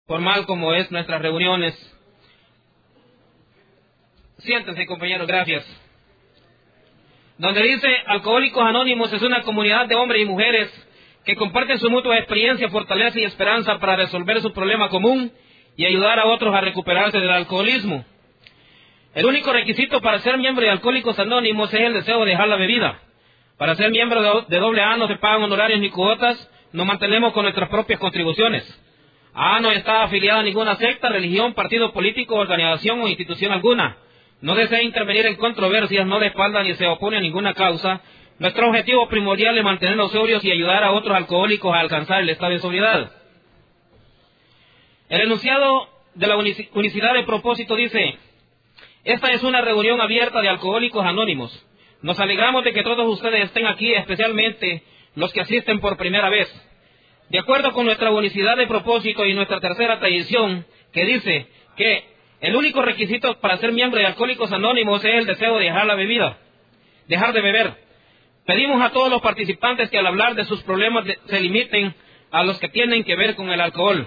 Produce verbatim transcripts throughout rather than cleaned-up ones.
Formal como es nuestras reuniones. Siéntense, compañeros, gracias. Donde dice Alcohólicos Anónimos es una comunidad de hombres y mujeres que comparten su mutua experiencia, fortaleza y esperanza para resolver su problema común y ayudar a otros a recuperarse del alcoholismo. El único requisito para ser miembro de Alcohólicos Anónimos es el deseo de dejar la bebida. Para ser miembro de, de doble A no se pagan honorarios ni cuotas, nos mantenemos con nuestras propias contribuciones. A no está afiliada a ninguna secta, religión, partido político, organización o institución alguna. No desea intervenir en controversias, no respalda ni se opone a ninguna causa. Nuestro objetivo primordial es mantenernos sobrios y ayudar a otros alcohólicos a alcanzar el estado de sobriedad. El enunciado de la unicidad de propósito dice: esta es una reunión abierta de Alcohólicos Anónimos. Nos alegramos de que todos ustedes estén aquí, especialmente los que asisten por primera vez. De acuerdo con nuestra unicidad de propósito y nuestra tercera tradición, que dice que el único requisito para ser miembro de Alcohólicos Anónimos es el deseo de dejar la bebida, dejar de beber. Pedimos a todos los participantes que al hablar de sus problemas de, se limiten a los que tienen que ver con el alcohol.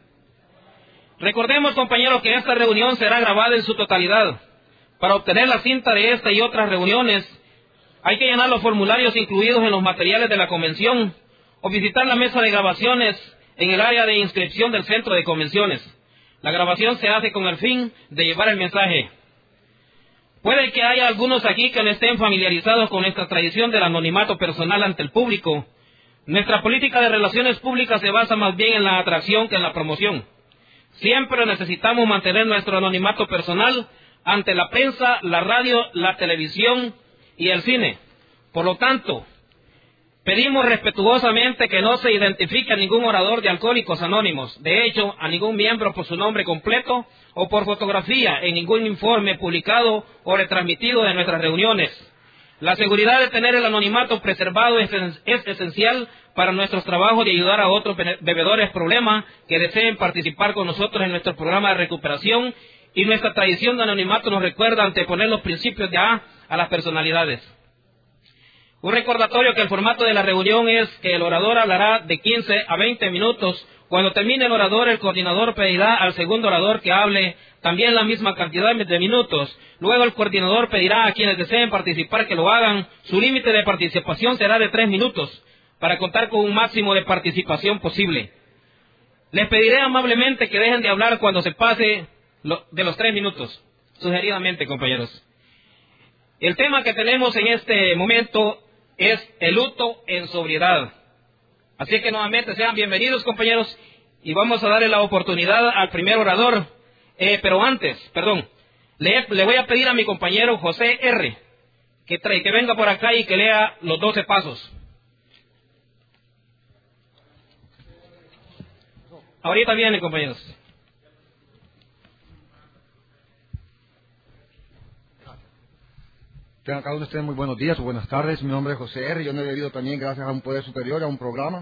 Recordemos, compañeros, que esta reunión será grabada en su totalidad. Para obtener la cinta de esta y otras reuniones, hay que llenar los formularios incluidos en los materiales de la convención o visitar la mesa de grabaciones en el área de inscripción del centro de convenciones. La grabación se hace con el fin de llevar el mensaje. Puede que haya algunos aquí que no estén familiarizados con esta tradición del anonimato personal ante el público. Nuestra política de relaciones públicas se basa más bien en la atracción que en la promoción. Siempre necesitamos mantener nuestro anonimato personal ante la prensa, la radio, la televisión y el cine. Por lo tanto, pedimos respetuosamente que no se identifique a ningún orador de Alcohólicos Anónimos, de hecho, a ningún miembro por su nombre completo o por fotografía en ningún informe publicado o retransmitido de nuestras reuniones. La seguridad de tener el anonimato preservado es, es esencial para nuestros trabajos de ayudar a otros bebedores problemas que deseen participar con nosotros en nuestro programa de recuperación, y nuestra tradición de anonimato nos recuerda anteponer los principios de A a las personalidades. Un recordatorio que el formato de la reunión es que el orador hablará de quince a veinte minutos. Cuando termine el orador, el coordinador pedirá al segundo orador que hable también la misma cantidad de minutos. Luego el coordinador pedirá a quienes deseen participar que lo hagan. Su límite de participación será de tres minutos, para contar con un máximo de participación posible. Les pediré amablemente que dejen de hablar cuando se pase lo, de los tres minutos, sugeridamente, compañeros. El tema que tenemos en este momento es el luto en sobriedad. Así que nuevamente sean bienvenidos, compañeros, y vamos a darle la oportunidad al primer orador. Eh, pero antes, perdón, le, le voy a pedir a mi compañero José R. que, trae, que venga por acá y que lea los doce pasos. Ahorita viene, compañeros. Tengan cada uno de ustedes muy buenos días o buenas tardes. Mi nombre es José R. Yo no he bebido también gracias a un poder superior, a un programa.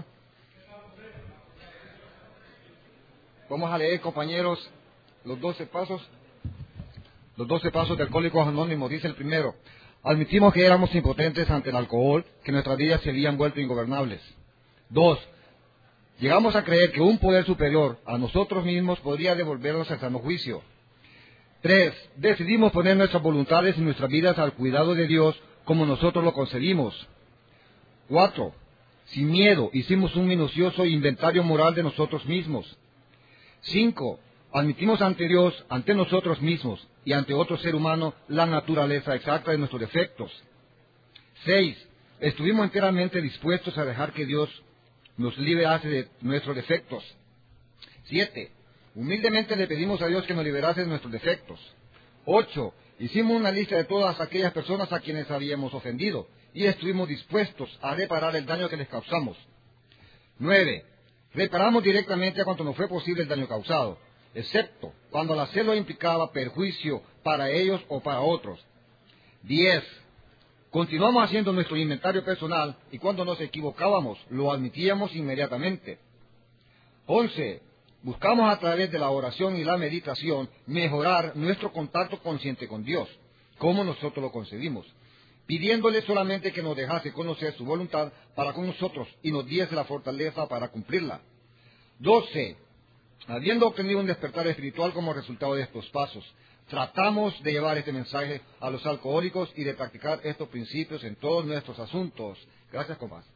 Vamos a leer, compañeros, los doce pasos. Los doce pasos de Alcohólicos Anónimos. Dice el primero: admitimos que éramos impotentes ante el alcohol, que nuestras vidas se habían vuelto ingobernables. Dos, llegamos a creer que un poder superior a nosotros mismos podría devolvernos el sano juicio. Tres, decidimos poner nuestras voluntades y nuestras vidas al cuidado de Dios como nosotros lo concebimos. Cuatro, sin miedo hicimos un minucioso inventario moral de nosotros mismos. Cinco, admitimos ante Dios, ante nosotros mismos y ante otro ser humano la naturaleza exacta de nuestros defectos. Seis, estuvimos enteramente dispuestos a dejar que Dios nos liberase de nuestros defectos. Siete, humildemente le pedimos a Dios que nos liberase de nuestros defectos. Ocho, hicimos una lista de todas aquellas personas a quienes habíamos ofendido y estuvimos dispuestos a reparar el daño que les causamos. Nueve, reparamos directamente a cuanto nos fue posible el daño causado, excepto cuando al hacerlo implicaba perjuicio para ellos o para otros. Diez, continuamos haciendo nuestro inventario personal y cuando nos equivocábamos lo admitíamos inmediatamente. Once, buscamos a través de la oración y la meditación mejorar nuestro contacto consciente con Dios, como nosotros lo concebimos, pidiéndole solamente que nos dejase conocer su voluntad para con nosotros y nos diese la fortaleza para cumplirla. Doce, Habiendo obtenido un despertar espiritual como resultado de estos pasos, tratamos de llevar este mensaje a los alcohólicos y de practicar estos principios en todos nuestros asuntos. Gracias, compás.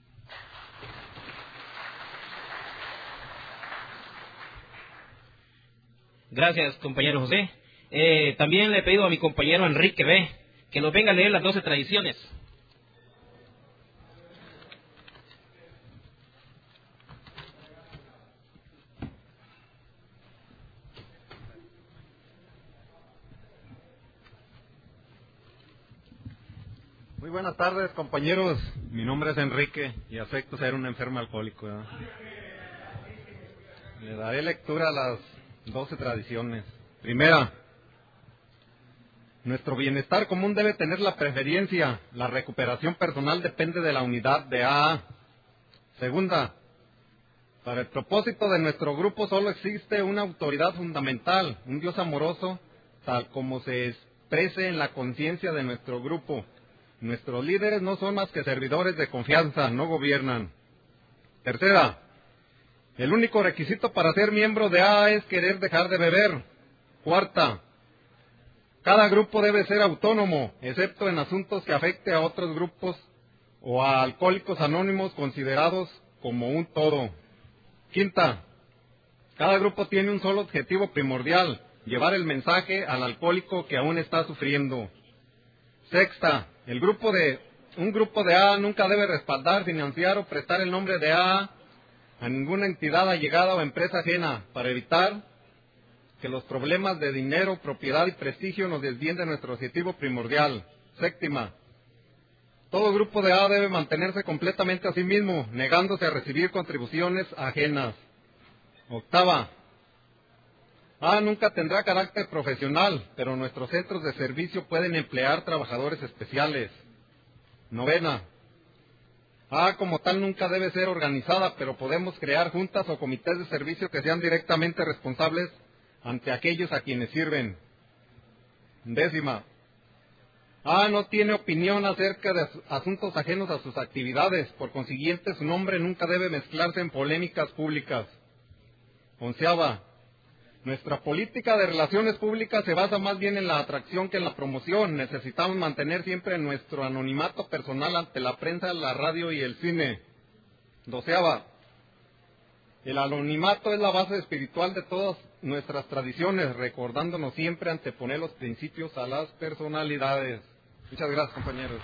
Gracias, compañero José. Eh, también le he pedido a mi compañero Enrique B. que nos venga a leer las doce tradiciones. Muy buenas tardes, compañeros. Mi nombre es Enrique y acepto ser un enfermo alcohólico, ¿verdad? Le daré lectura a las doce tradiciones. Primera, nuestro bienestar común debe tener la preferencia. La recuperación personal depende de la unidad de A A. Segunda, para el propósito de nuestro grupo solo existe una autoridad fundamental, un Dios amoroso, tal como se exprese en la conciencia de nuestro grupo. Nuestros líderes no son más que servidores de confianza, no gobiernan. Tercera, el único requisito para ser miembro de A A es querer dejar de beber. Cuarta, cada grupo debe ser autónomo, excepto en asuntos que afecte a otros grupos o a alcohólicos anónimos considerados como un todo. Quinta, cada grupo tiene un solo objetivo primordial, llevar el mensaje al alcohólico que aún está sufriendo. Sexta, el grupo de, un grupo de A A nunca debe respaldar, financiar o prestar el nombre de A A a ninguna entidad allegada o empresa ajena, para evitar que los problemas de dinero, propiedad y prestigio nos desvíen de nuestro objetivo primordial. Séptima, todo grupo de A A debe mantenerse completamente a sí mismo, negándose a recibir contribuciones ajenas. Octava, A A nunca tendrá carácter profesional, pero nuestros centros de servicio pueden emplear trabajadores especiales. Novena, A A como tal nunca debe ser organizada, pero podemos crear juntas o comités de servicio que sean directamente responsables ante aquellos a quienes sirven. Décima, A A no tiene opinión acerca de asuntos ajenos a sus actividades, por consiguiente su nombre nunca debe mezclarse en polémicas públicas. Onceava, nuestra política de relaciones públicas se basa más bien en la atracción que en la promoción. Necesitamos mantener siempre nuestro anonimato personal ante la prensa, la radio y el cine. Doceava, el anonimato es la base espiritual de todas nuestras tradiciones, recordándonos siempre anteponer los principios a las personalidades. Muchas gracias, compañeros.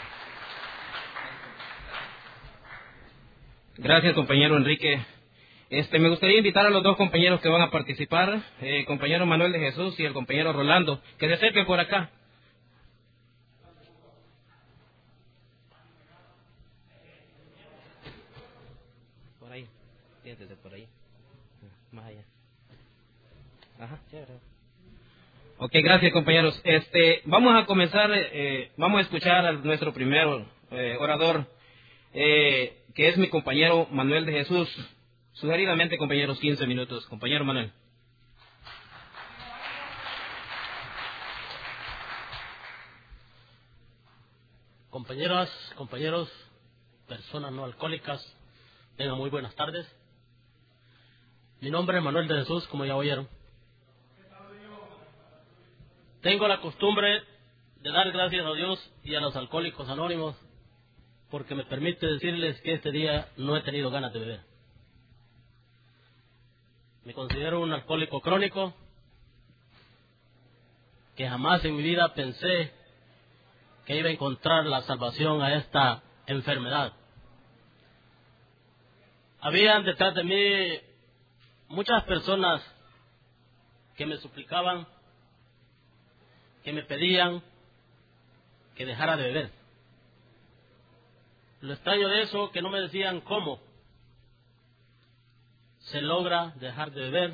Gracias, compañero Enrique. Este, me gustaría invitar a los dos compañeros que van a participar, el compañero Manuel de Jesús y el compañero Rolando, que se acerquen por acá. Por ahí, siéntese por ahí, más allá. Ajá, chévere. Ok, gracias, compañeros. Este, vamos a comenzar, eh, vamos a escuchar a nuestro primer eh, orador, eh, que es mi compañero Manuel de Jesús. Sugeridamente, compañeros, quince minutos. Compañero Manuel. Compañeras, compañeros, personas no alcohólicas, tengan muy buenas tardes. Mi nombre es Manuel de Jesús, como ya oyeron. Tengo la costumbre de dar gracias a Dios y a los alcohólicos anónimos porque me permite decirles que este día no he tenido ganas de beber. Me considero un alcohólico crónico que jamás en mi vida pensé que iba a encontrar la salvación a esta enfermedad. Había detrás de mí muchas personas que me suplicaban, que me pedían que dejara de beber. Lo extraño de eso, que no me decían cómo se logra dejar de beber,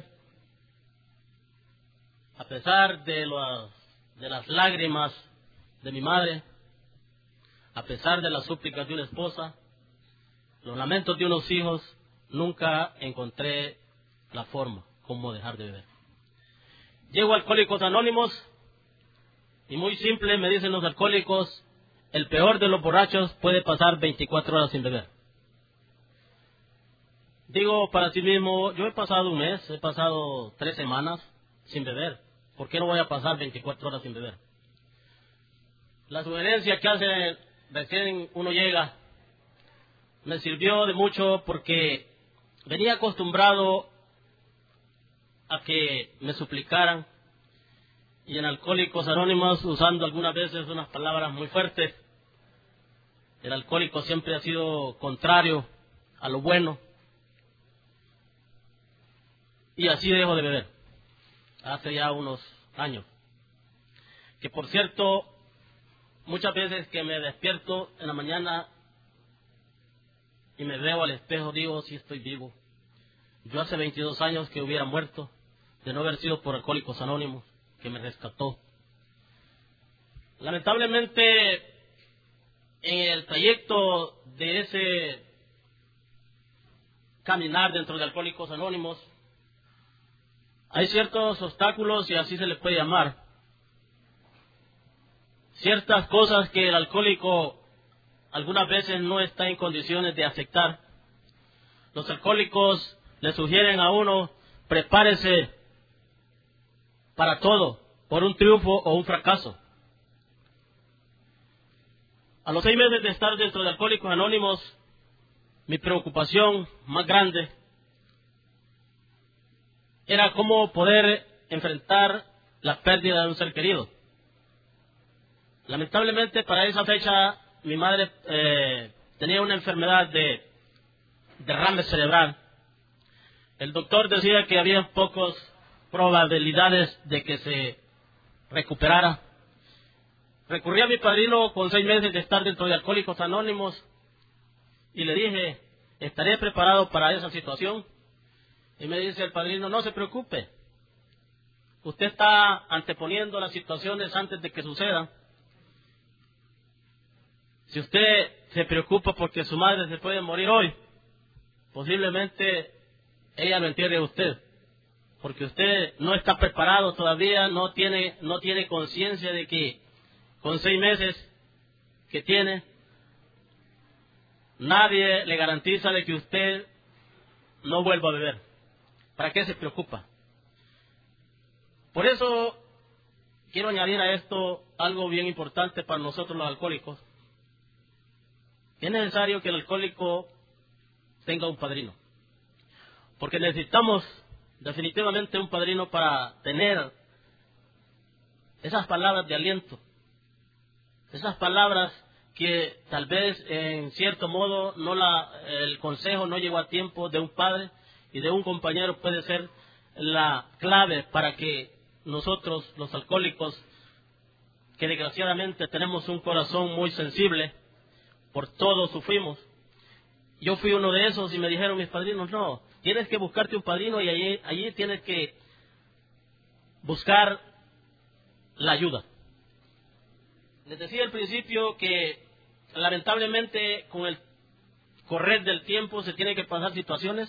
a pesar de, los, de las lágrimas de mi madre, a pesar de las súplicas de una esposa, los lamentos de unos hijos, nunca encontré la forma como dejar de beber. Llego a Alcohólicos Anónimos y muy simple, me dicen los alcohólicos, el peor de los borrachos puede pasar veinticuatro horas sin beber. digo para sí mismo, yo he pasado un mes, he pasado tres semanas sin beber. ¿Por qué no voy a pasar veinticuatro horas sin beber? La sugerencia que hace recién uno llega me sirvió de mucho porque venía acostumbrado a que me suplicaran, y en Alcohólicos Anónimos, usando algunas veces unas palabras muy fuertes, el alcohólico siempre ha sido contrario a lo bueno, y así dejo de beber, hace ya unos años. Que por cierto, muchas veces que me despierto en la mañana y me veo al espejo, digo, sí estoy vivo. Yo hace veintidós años que hubiera muerto de no haber sido por Alcohólicos Anónimos, que me rescató. Lamentablemente, en el trayecto de ese caminar dentro de Alcohólicos Anónimos, hay ciertos obstáculos, y así se les puede llamar, ciertas cosas que el alcohólico algunas veces no está en condiciones de aceptar. Los alcohólicos le sugieren a uno, prepárese para todo, por un triunfo o un fracaso. A los seis meses de estar dentro de Alcohólicos Anónimos, mi preocupación más grande era cómo poder enfrentar la pérdida de un ser querido. Lamentablemente, para esa fecha, mi madre eh, tenía una enfermedad de derrame cerebral. El doctor decía que había pocas probabilidades de que se recuperara. Recurrí a mi padrino con seis meses de estar dentro de Alcohólicos Anónimos y le dije, ¿estaré preparado para esa situación? Y me dice el padrino, no se preocupe. Usted está anteponiendo las situaciones antes de que sucedan. Si usted se preocupa porque su madre se puede morir hoy, posiblemente ella lo entierre a usted, porque usted no está preparado todavía, no tiene, no tiene conciencia de que con seis meses que tiene, nadie le garantiza de que usted no vuelva a beber. ¿Para qué se preocupa? Por eso quiero añadir a esto algo bien importante para nosotros los alcohólicos. Es necesario que el alcohólico tenga un padrino, porque necesitamos definitivamente un padrino para tener esas palabras de aliento, esas palabras que tal vez en cierto modo no la, el consejo no llegó a tiempo de un padre y de un compañero, puede ser la clave para que nosotros los alcohólicos, que desgraciadamente tenemos un corazón muy sensible, por todo sufrimos. Yo fui uno de esos y me dijeron mis padrinos, no, tienes que buscarte un padrino y allí, allí tienes que buscar la ayuda. Les decía al principio que lamentablemente con el correr del tiempo se tienen que pasar situaciones,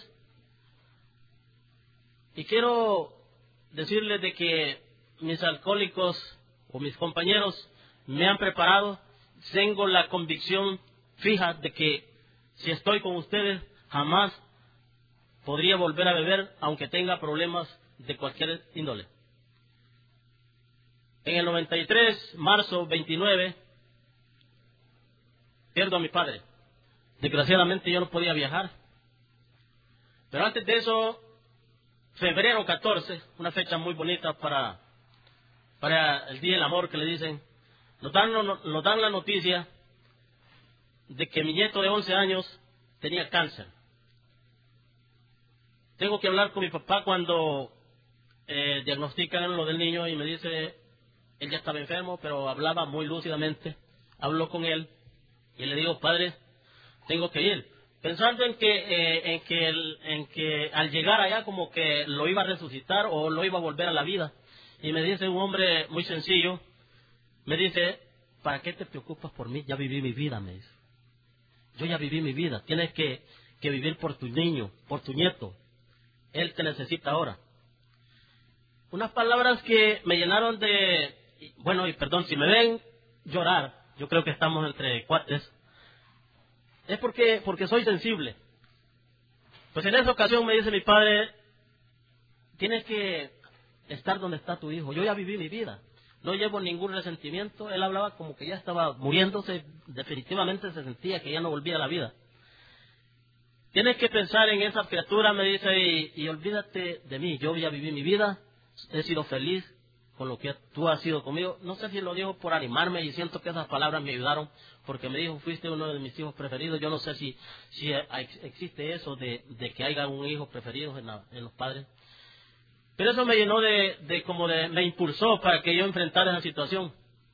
y quiero decirles de que mis alcohólicos o mis compañeros me han preparado. Tengo la convicción fija de que si estoy con ustedes jamás podría volver a beber, aunque tenga problemas de cualquier índole. En el noventa y tres, marzo veintinueve, pierdo a mi padre. Desgraciadamente yo no podía viajar. Pero antes de eso, febrero catorce, una fecha muy bonita para, para el Día del Amor, que le dicen, nos dan, nos dan la noticia de que mi nieto de once años tenía cáncer. Tengo que hablar con mi papá cuando eh, diagnostican lo del niño, y me dice, él ya estaba enfermo, pero hablaba muy lúcidamente. Hablo con él y le digo, padre, tengo que ir, pensando en que, eh, en, que el, en que al llegar allá como que lo iba a resucitar o lo iba a volver a la vida. Y me dice un hombre muy sencillo, me dice, ¿para qué te preocupas por mí? Ya viví mi vida, me dice. Yo ya viví mi vida, tienes que, que vivir por tu niño, por tu nieto. Él te necesita ahora. Unas palabras que me llenaron de, bueno, y perdón, si me ven llorar, yo creo que estamos entre cuates, es porque, porque soy sensible. Pues en esa ocasión me dice mi padre, tienes que estar donde está tu hijo. Yo ya viví mi vida, no llevo ningún resentimiento. Él hablaba como que ya estaba muriéndose, definitivamente se sentía que ya no volvía a la vida. Tienes que pensar en esa criatura, me dice, y, y olvídate de mí. Yo ya viví mi vida, he sido feliz con lo que tú has sido conmigo. No sé si lo dijo por animarme, y siento que esas palabras me ayudaron, porque me dijo, fuiste uno de mis hijos preferidos. Yo no sé si, si existe eso de, de que haya un hijo preferido en, la, en los padres. Pero eso me llenó de, de como de, me impulsó para que yo enfrentara esa situación.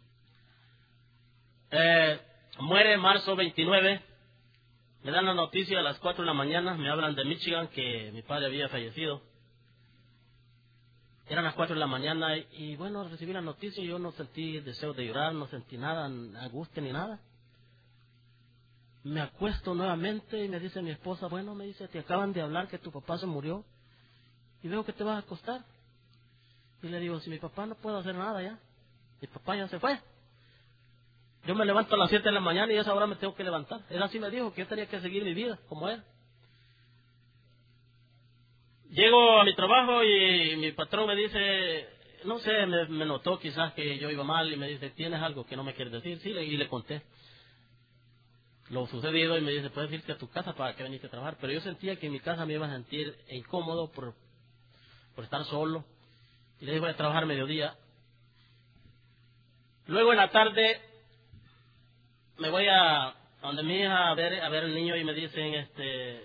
Eh, muere marzo veintinueve, me dan la noticia a las cuatro de la mañana, me hablan de Michigan que mi padre había fallecido. Eran las cuatro de la mañana y, y bueno, recibí la noticia y yo no sentí deseo de llorar, no sentí nada, angustia ni nada. Me acuesto nuevamente y me dice mi esposa, bueno, me dice, te acaban de hablar que tu papá se murió y veo que te vas a acostar. Y le digo, si mi papá no puede hacer nada ya, mi papá ya se fue. Yo me levanto a las siete de la mañana y a esa hora me tengo que levantar. Él así me dijo que yo tenía que seguir mi vida como él. Llego a mi trabajo y mi patrón me dice, no sé, me, me notó quizás que yo iba mal y me dice, ¿tienes algo que no me quieres decir? Sí, y le conté lo sucedido y me dice, puedes irte a tu casa para que veniste a trabajar. Pero yo sentía que en mi casa me iba a sentir incómodo por, por estar solo. Y le dije, voy a trabajar mediodía. Luego en la tarde me voy a, a donde mi hija a ver, a ver al niño y me dicen, este,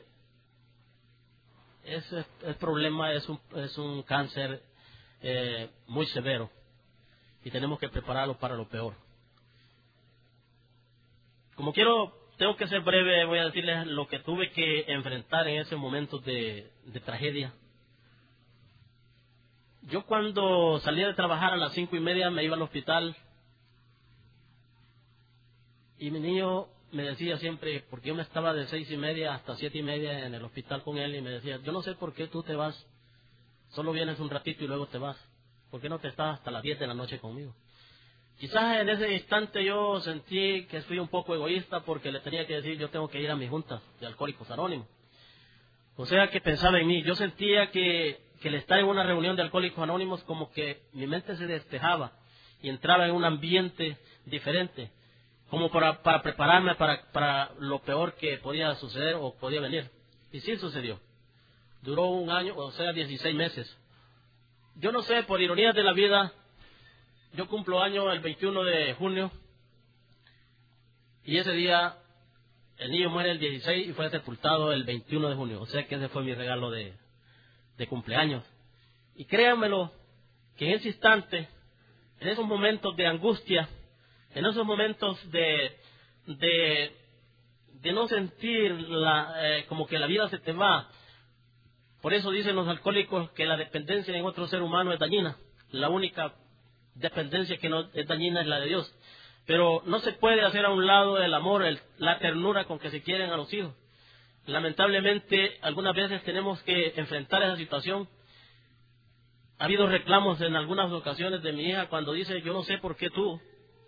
ese el problema es un, es un cáncer eh, muy severo y tenemos que prepararlo para lo peor. Como quiero, tengo que ser breve, voy a decirles lo que tuve que enfrentar en ese momento de, de tragedia. Yo cuando salía de trabajar a las cinco y media me iba al hospital y mi niño me decía siempre, porque yo me estaba de seis y media hasta siete y media en el hospital con él y me decía, yo no sé por qué tú te vas, solo vienes un ratito y luego te vas, ¿por qué no te estás hasta las diez de la noche conmigo? Quizás en ese instante yo sentí que fui un poco egoísta porque le tenía que decir, yo tengo que ir a mi junta de Alcohólicos Anónimos. O sea que pensaba en mí, yo sentía que, que el estar en una reunión de Alcohólicos Anónimos como que mi mente se despejaba y entraba en un ambiente diferente, como para, para prepararme para, para lo peor que podía suceder o podía venir. Y sí sucedió. Duró un año, o sea, dieciséis meses. Yo no sé, por ironías de la vida, yo cumplo año el veintiuno de junio y ese día el niño muere el dieciséis y fue sepultado el veintiuno de junio. O sea que ese fue mi regalo de, de cumpleaños. Y créanmelo, que en ese instante, en esos momentos de angustia, en esos momentos de, de, de no sentir la, eh, como que la vida se te va. Por eso dicen los alcohólicos que la dependencia en otro ser humano es dañina. La única dependencia que no es dañina es la de Dios. Pero no se puede hacer a un lado el amor, el, la ternura con que se quieren a los hijos. Lamentablemente, algunas veces tenemos que enfrentar esa situación. Ha habido reclamos en algunas ocasiones de mi hija cuando dice, yo no sé por qué tú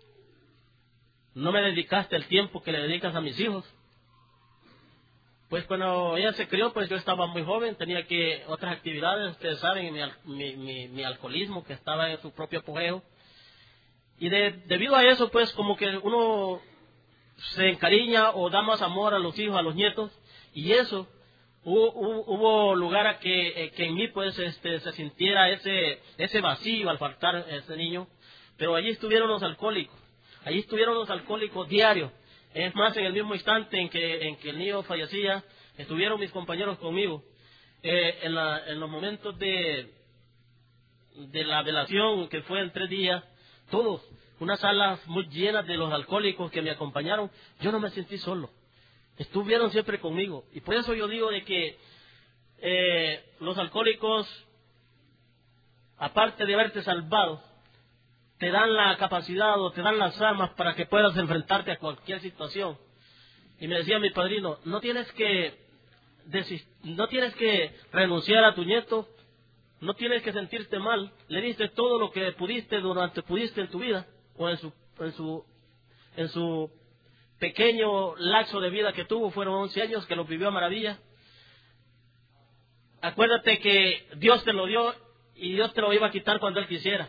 no me dedicaste el tiempo que le dedicas a mis hijos. Pues cuando ella se crió, pues yo estaba muy joven, tenía que otras actividades, ustedes saben, mi, mi, mi, mi alcoholismo que estaba en su propio apogeo. Y de, debido a eso, pues como que uno se encariña o da más amor a los hijos, a los nietos, y eso hubo, hubo, hubo lugar a que, eh, que en mí pues este, se sintiera ese, ese vacío al faltar ese niño. Pero allí estuvieron los alcohólicos, allí estuvieron los alcohólicos diarios. Es más, en el mismo instante en que, en que el niño fallecía, estuvieron mis compañeros conmigo. Eh, en, la, en los momentos de, de la velación, que fue en tres días, todos, unas salas muy llenas de los alcohólicos que me acompañaron, yo no me sentí solo. Estuvieron siempre conmigo. Y por eso yo digo de que eh, los alcohólicos, aparte de haberte salvado, te dan la capacidad o te dan las armas para que puedas enfrentarte a cualquier situación. Y me decía mi padrino, no tienes que no tienes que renunciar a tu nieto, no tienes que sentirte mal, le diste todo lo que pudiste durante pudiste en tu vida, o en su, en su, en su pequeño lapso de vida que tuvo, fueron once años que lo vivió a maravilla. acuérdate que Dios te lo dio y Dios te lo iba a quitar cuando Él quisiera.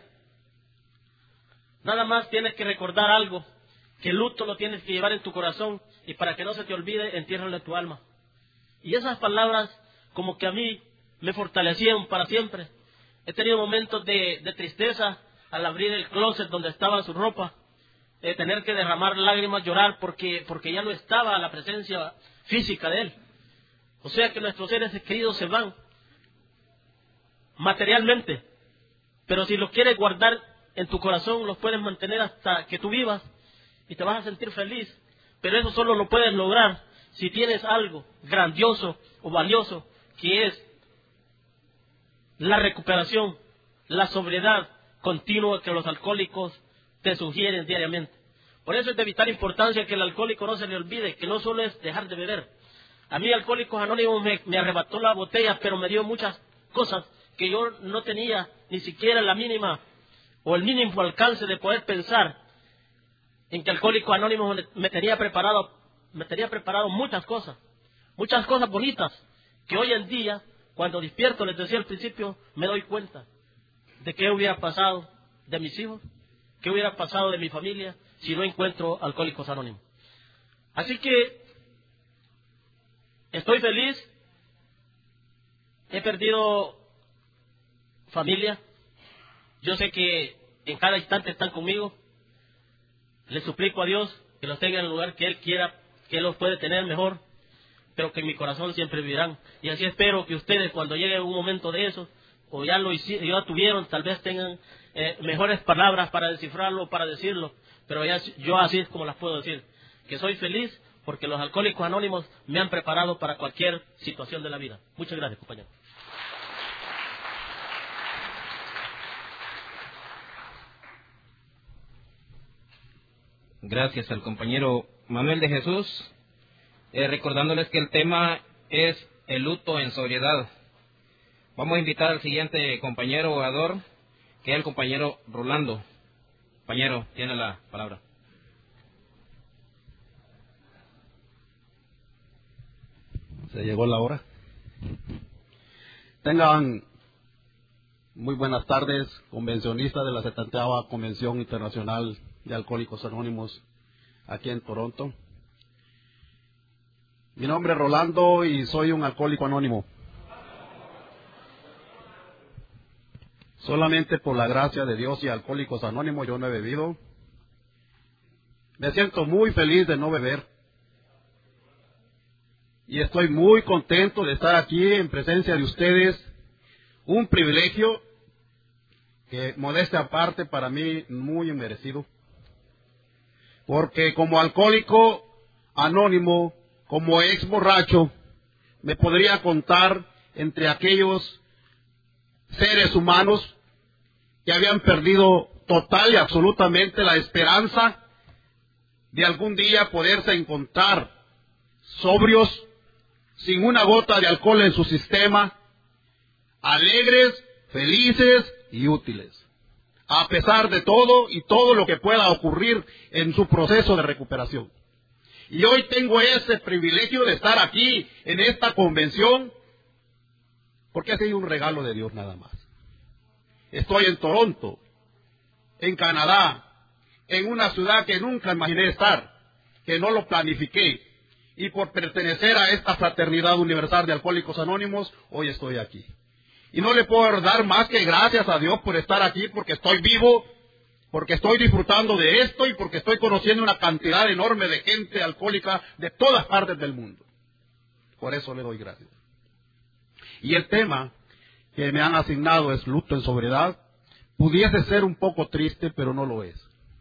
Nada más tienes que recordar algo, que el luto lo tienes que llevar en tu corazón y para que no se te olvide, entiérralo en tu alma. Y esas palabras como que a mí me fortalecieron para siempre. He tenido momentos de, de tristeza al abrir el closet donde estaba su ropa, de tener que derramar lágrimas, llorar porque, porque ya no estaba la presencia física de Él. O sea que nuestros seres queridos se van materialmente, pero si los quieres guardar en tu corazón, los puedes mantener hasta que tú vivas y te vas a sentir feliz. Pero eso solo lo puedes lograr si tienes algo grandioso o valioso, que es la recuperación, la sobriedad continua que los alcohólicos te sugieren diariamente. Por eso es de vital importancia que el alcohólico no se le olvide que no solo es dejar de beber. A mí Alcohólicos Anónimos me, me arrebató la botella, pero me dio muchas cosas que yo no tenía ni siquiera la mínima o el mínimo alcance de poder pensar en que Alcohólicos Anónimos me tenía preparado, me tenía preparado muchas cosas, muchas cosas bonitas, que hoy en día, cuando despierto, les decía al principio, me doy cuenta de qué hubiera pasado de mis hijos, qué hubiera pasado de mi familia, si no encuentro Alcohólicos Anónimos. Así que estoy feliz, he perdido familia, yo sé que en cada instante están conmigo, les suplico a Dios que los tenga en el lugar que Él quiera, que Él los puede tener mejor, pero que en mi corazón siempre vivirán. Y así espero que ustedes, cuando llegue un momento de eso, o ya lo hicieron, ya tuvieron, tal vez tengan eh, mejores palabras para descifrarlo, para decirlo, pero ya, yo así es como las puedo decir, que soy feliz porque los Alcohólicos Anónimos me han preparado para cualquier situación de la vida. Muchas gracias, compañero. Gracias al compañero Manuel de Jesús, eh, recordándoles que el tema es el luto en sobriedad. Vamos a invitar al siguiente compañero orador, que es el compañero Rolando. Compañero, tiene la palabra. Se llegó la hora. Tengan muy buenas tardes, convencionistas de la setentaava Convención Internacional de Alcohólicos Anónimos aquí en Toronto. Mi nombre es Rolando y soy un alcohólico anónimo. Solamente por la gracia de Dios y Alcohólicos Anónimos yo no he bebido. Me siento muy feliz de no beber. Y estoy muy contento de estar aquí en presencia de ustedes. Un privilegio que, modestia aparte, para mí muy inmerecido. Porque como alcohólico anónimo, como ex borracho, me podría contar entre aquellos seres humanos que habían perdido total y absolutamente la esperanza de algún día poderse encontrar sobrios, sin una gota de alcohol en su sistema, alegres, felices y útiles, a pesar de todo y todo lo que pueda ocurrir en su proceso de recuperación. Y hoy tengo ese privilegio de estar aquí en esta convención, porque ha sido un regalo de Dios nada más. Estoy en Toronto, en Canadá, en una ciudad que nunca imaginé estar, que no lo planifiqué, y por pertenecer a esta fraternidad universal de Alcohólicos Anónimos, hoy estoy aquí. Y no le puedo dar más que gracias a Dios por estar aquí, porque estoy vivo, porque estoy disfrutando de esto y porque estoy conociendo una cantidad enorme de gente alcohólica de todas partes del mundo. Por eso le doy gracias. Y el tema que me han asignado es luto en sobriedad. Pudiese ser un poco triste, pero no lo es.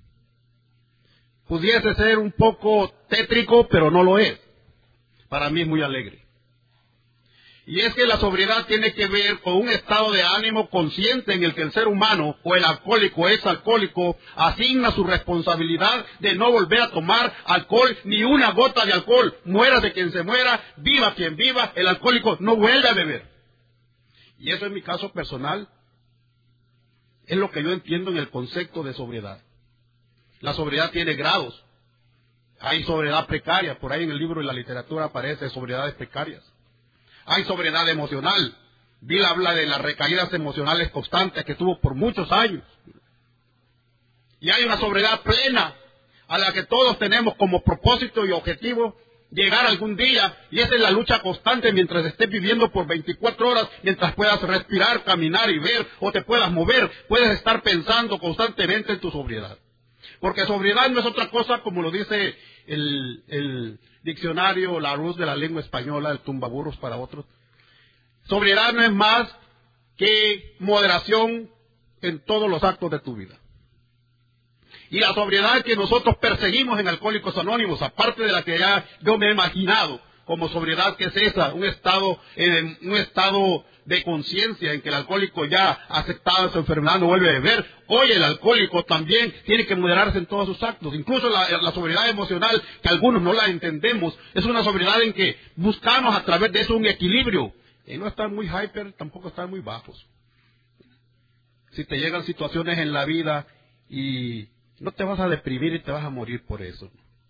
Pudiese ser un poco tétrico, pero no lo es. Para mí es muy alegre. Y es que la sobriedad tiene que ver con un estado de ánimo consciente en el que el ser humano, o el alcohólico, ex alcohólico, asigna su responsabilidad de no volver a tomar alcohol, ni una gota de alcohol. Muera de quien se muera, viva quien viva, el alcohólico no vuelve a beber. Y eso es mi caso personal. Es lo que yo entiendo en el concepto de sobriedad. La sobriedad tiene grados. Hay sobriedad precaria, por ahí en el libro y la literatura aparece sobriedades precarias. Hay sobriedad emocional, Bill habla de las recaídas emocionales constantes que tuvo por muchos años. Y hay una sobriedad plena a la que todos tenemos como propósito y objetivo llegar algún día, y esa es la lucha constante mientras estés viviendo por veinticuatro horas, mientras puedas respirar, caminar y ver, o te puedas mover, puedes estar pensando constantemente en tu sobriedad. Porque sobriedad no es otra cosa, como lo dice el, el diccionario Larousse de la lengua española, el tumbaburros para otros. Sobriedad no es más que moderación en todos los actos de tu vida. Y la sobriedad que nosotros perseguimos en Alcohólicos Anónimos, aparte de la que ya yo me he imaginado como sobriedad, que es esa, un estado, eh, un estado de conciencia en que el alcohólico ya aceptado su enfermedad no vuelve a beber. Hoy el alcohólico también tiene que moderarse en todos sus actos, incluso la, la sobriedad emocional, que algunos no la entendemos, es una sobriedad en que buscamos a través de eso un equilibrio, y no estar muy hyper, tampoco estar muy bajos. Si te llegan situaciones en la vida y no te vas a deprimir y te vas a morir por eso.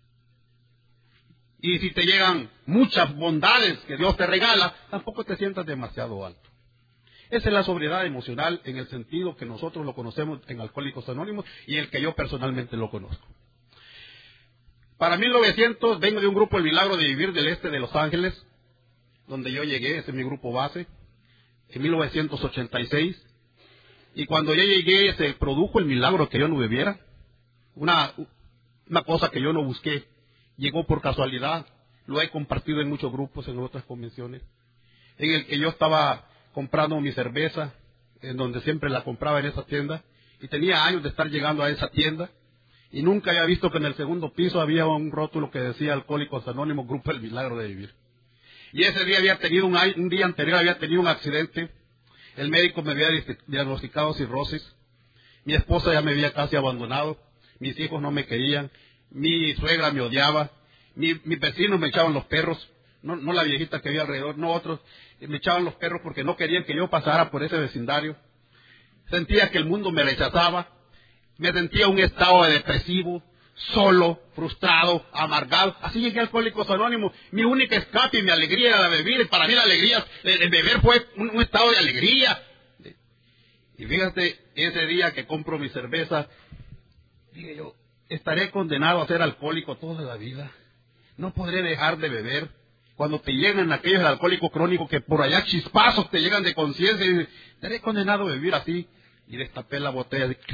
Y si te llegan muchas bondades que Dios te regala, tampoco te sientas demasiado alto. Esa es la sobriedad emocional en el sentido que nosotros lo conocemos en Alcohólicos Anónimos y el que yo personalmente lo conozco. Para mil novecientos vengo de un grupo El Milagro de Vivir del este de Los Ángeles, donde yo llegué, ese es mi grupo base, en mil novecientos ochenta y seis. Y cuando yo llegué se produjo el milagro que yo no bebiera. Una, una cosa que yo no busqué, llegó por casualidad, lo he compartido en muchos grupos, en otras convenciones, en el que yo estaba comprando mi cerveza, en donde siempre la compraba en esa tienda, y tenía años de estar llegando a esa tienda, y nunca había visto que en el segundo piso había un rótulo que decía Alcohólicos Anónimos, Grupo El Milagro de Vivir. Y ese día había tenido, un, un día anterior había tenido un accidente, el médico me había diagnosticado cirrosis, mi esposa ya me había casi abandonado, mis hijos no me querían, mi suegra me odiaba, mi, mis vecinos me echaban los perros, no, no la viejita que había alrededor, no otros, me echaban los perros porque no querían que yo pasara por ese vecindario. Sentía que el mundo me rechazaba, me sentía un estado de depresivo, solo, frustrado, amargado. Así llegué a Alcohólicos Anónimos. Mi única escape y mi alegría era beber. Para mí la alegría, el beber fue un, un estado de alegría. Y fíjate, ese día que compro mi cerveza, dije yo, estaré condenado a ser alcohólico toda la vida. No podré dejar de beber. Cuando te llegan aquellos del alcohólico crónico que por allá chispazos te llegan de conciencia, y estaré condenado a vivir así. Y destapé la botella de...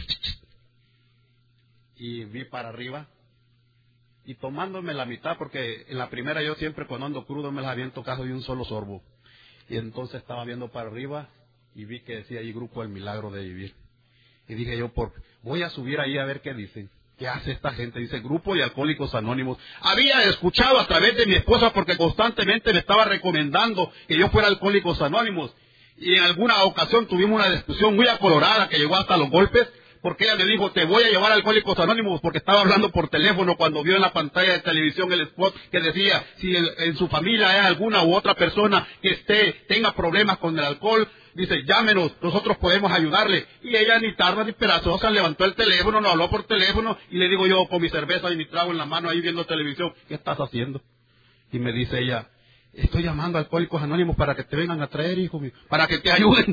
y vi para arriba. Y tomándome la mitad, porque en la primera yo siempre cuando ando crudo me las aviento casi de un solo sorbo. Y entonces estaba viendo para arriba y vi que decía ahí Grupo El Milagro de Vivir. Y dije yo, por, voy a subir ahí a ver qué dicen. ¿Qué hace esta gente? Dice, Grupo de Alcohólicos Anónimos. Había escuchado a través de mi esposa porque constantemente me estaba recomendando que yo fuera Alcohólicos Anónimos. Y en alguna ocasión tuvimos una discusión muy acolorada que llegó hasta los golpes, porque ella me dijo, te voy a llevar a Alcohólicos Anónimos, porque estaba hablando por teléfono cuando vio en la pantalla de televisión el spot que decía, si el, en su familia hay alguna u otra persona que esté, tenga problemas con el alcohol, dice, llámenos, nosotros podemos ayudarle. Y ella ni tarda ni perezosa levantó el teléfono, nos habló por teléfono, y le digo yo con mi cerveza y mi trago en la mano ahí viendo televisión, ¿qué estás haciendo? Y me dice ella, estoy llamando a Alcohólicos Anónimos para que te vengan a traer, hijo mío, para que te ayuden,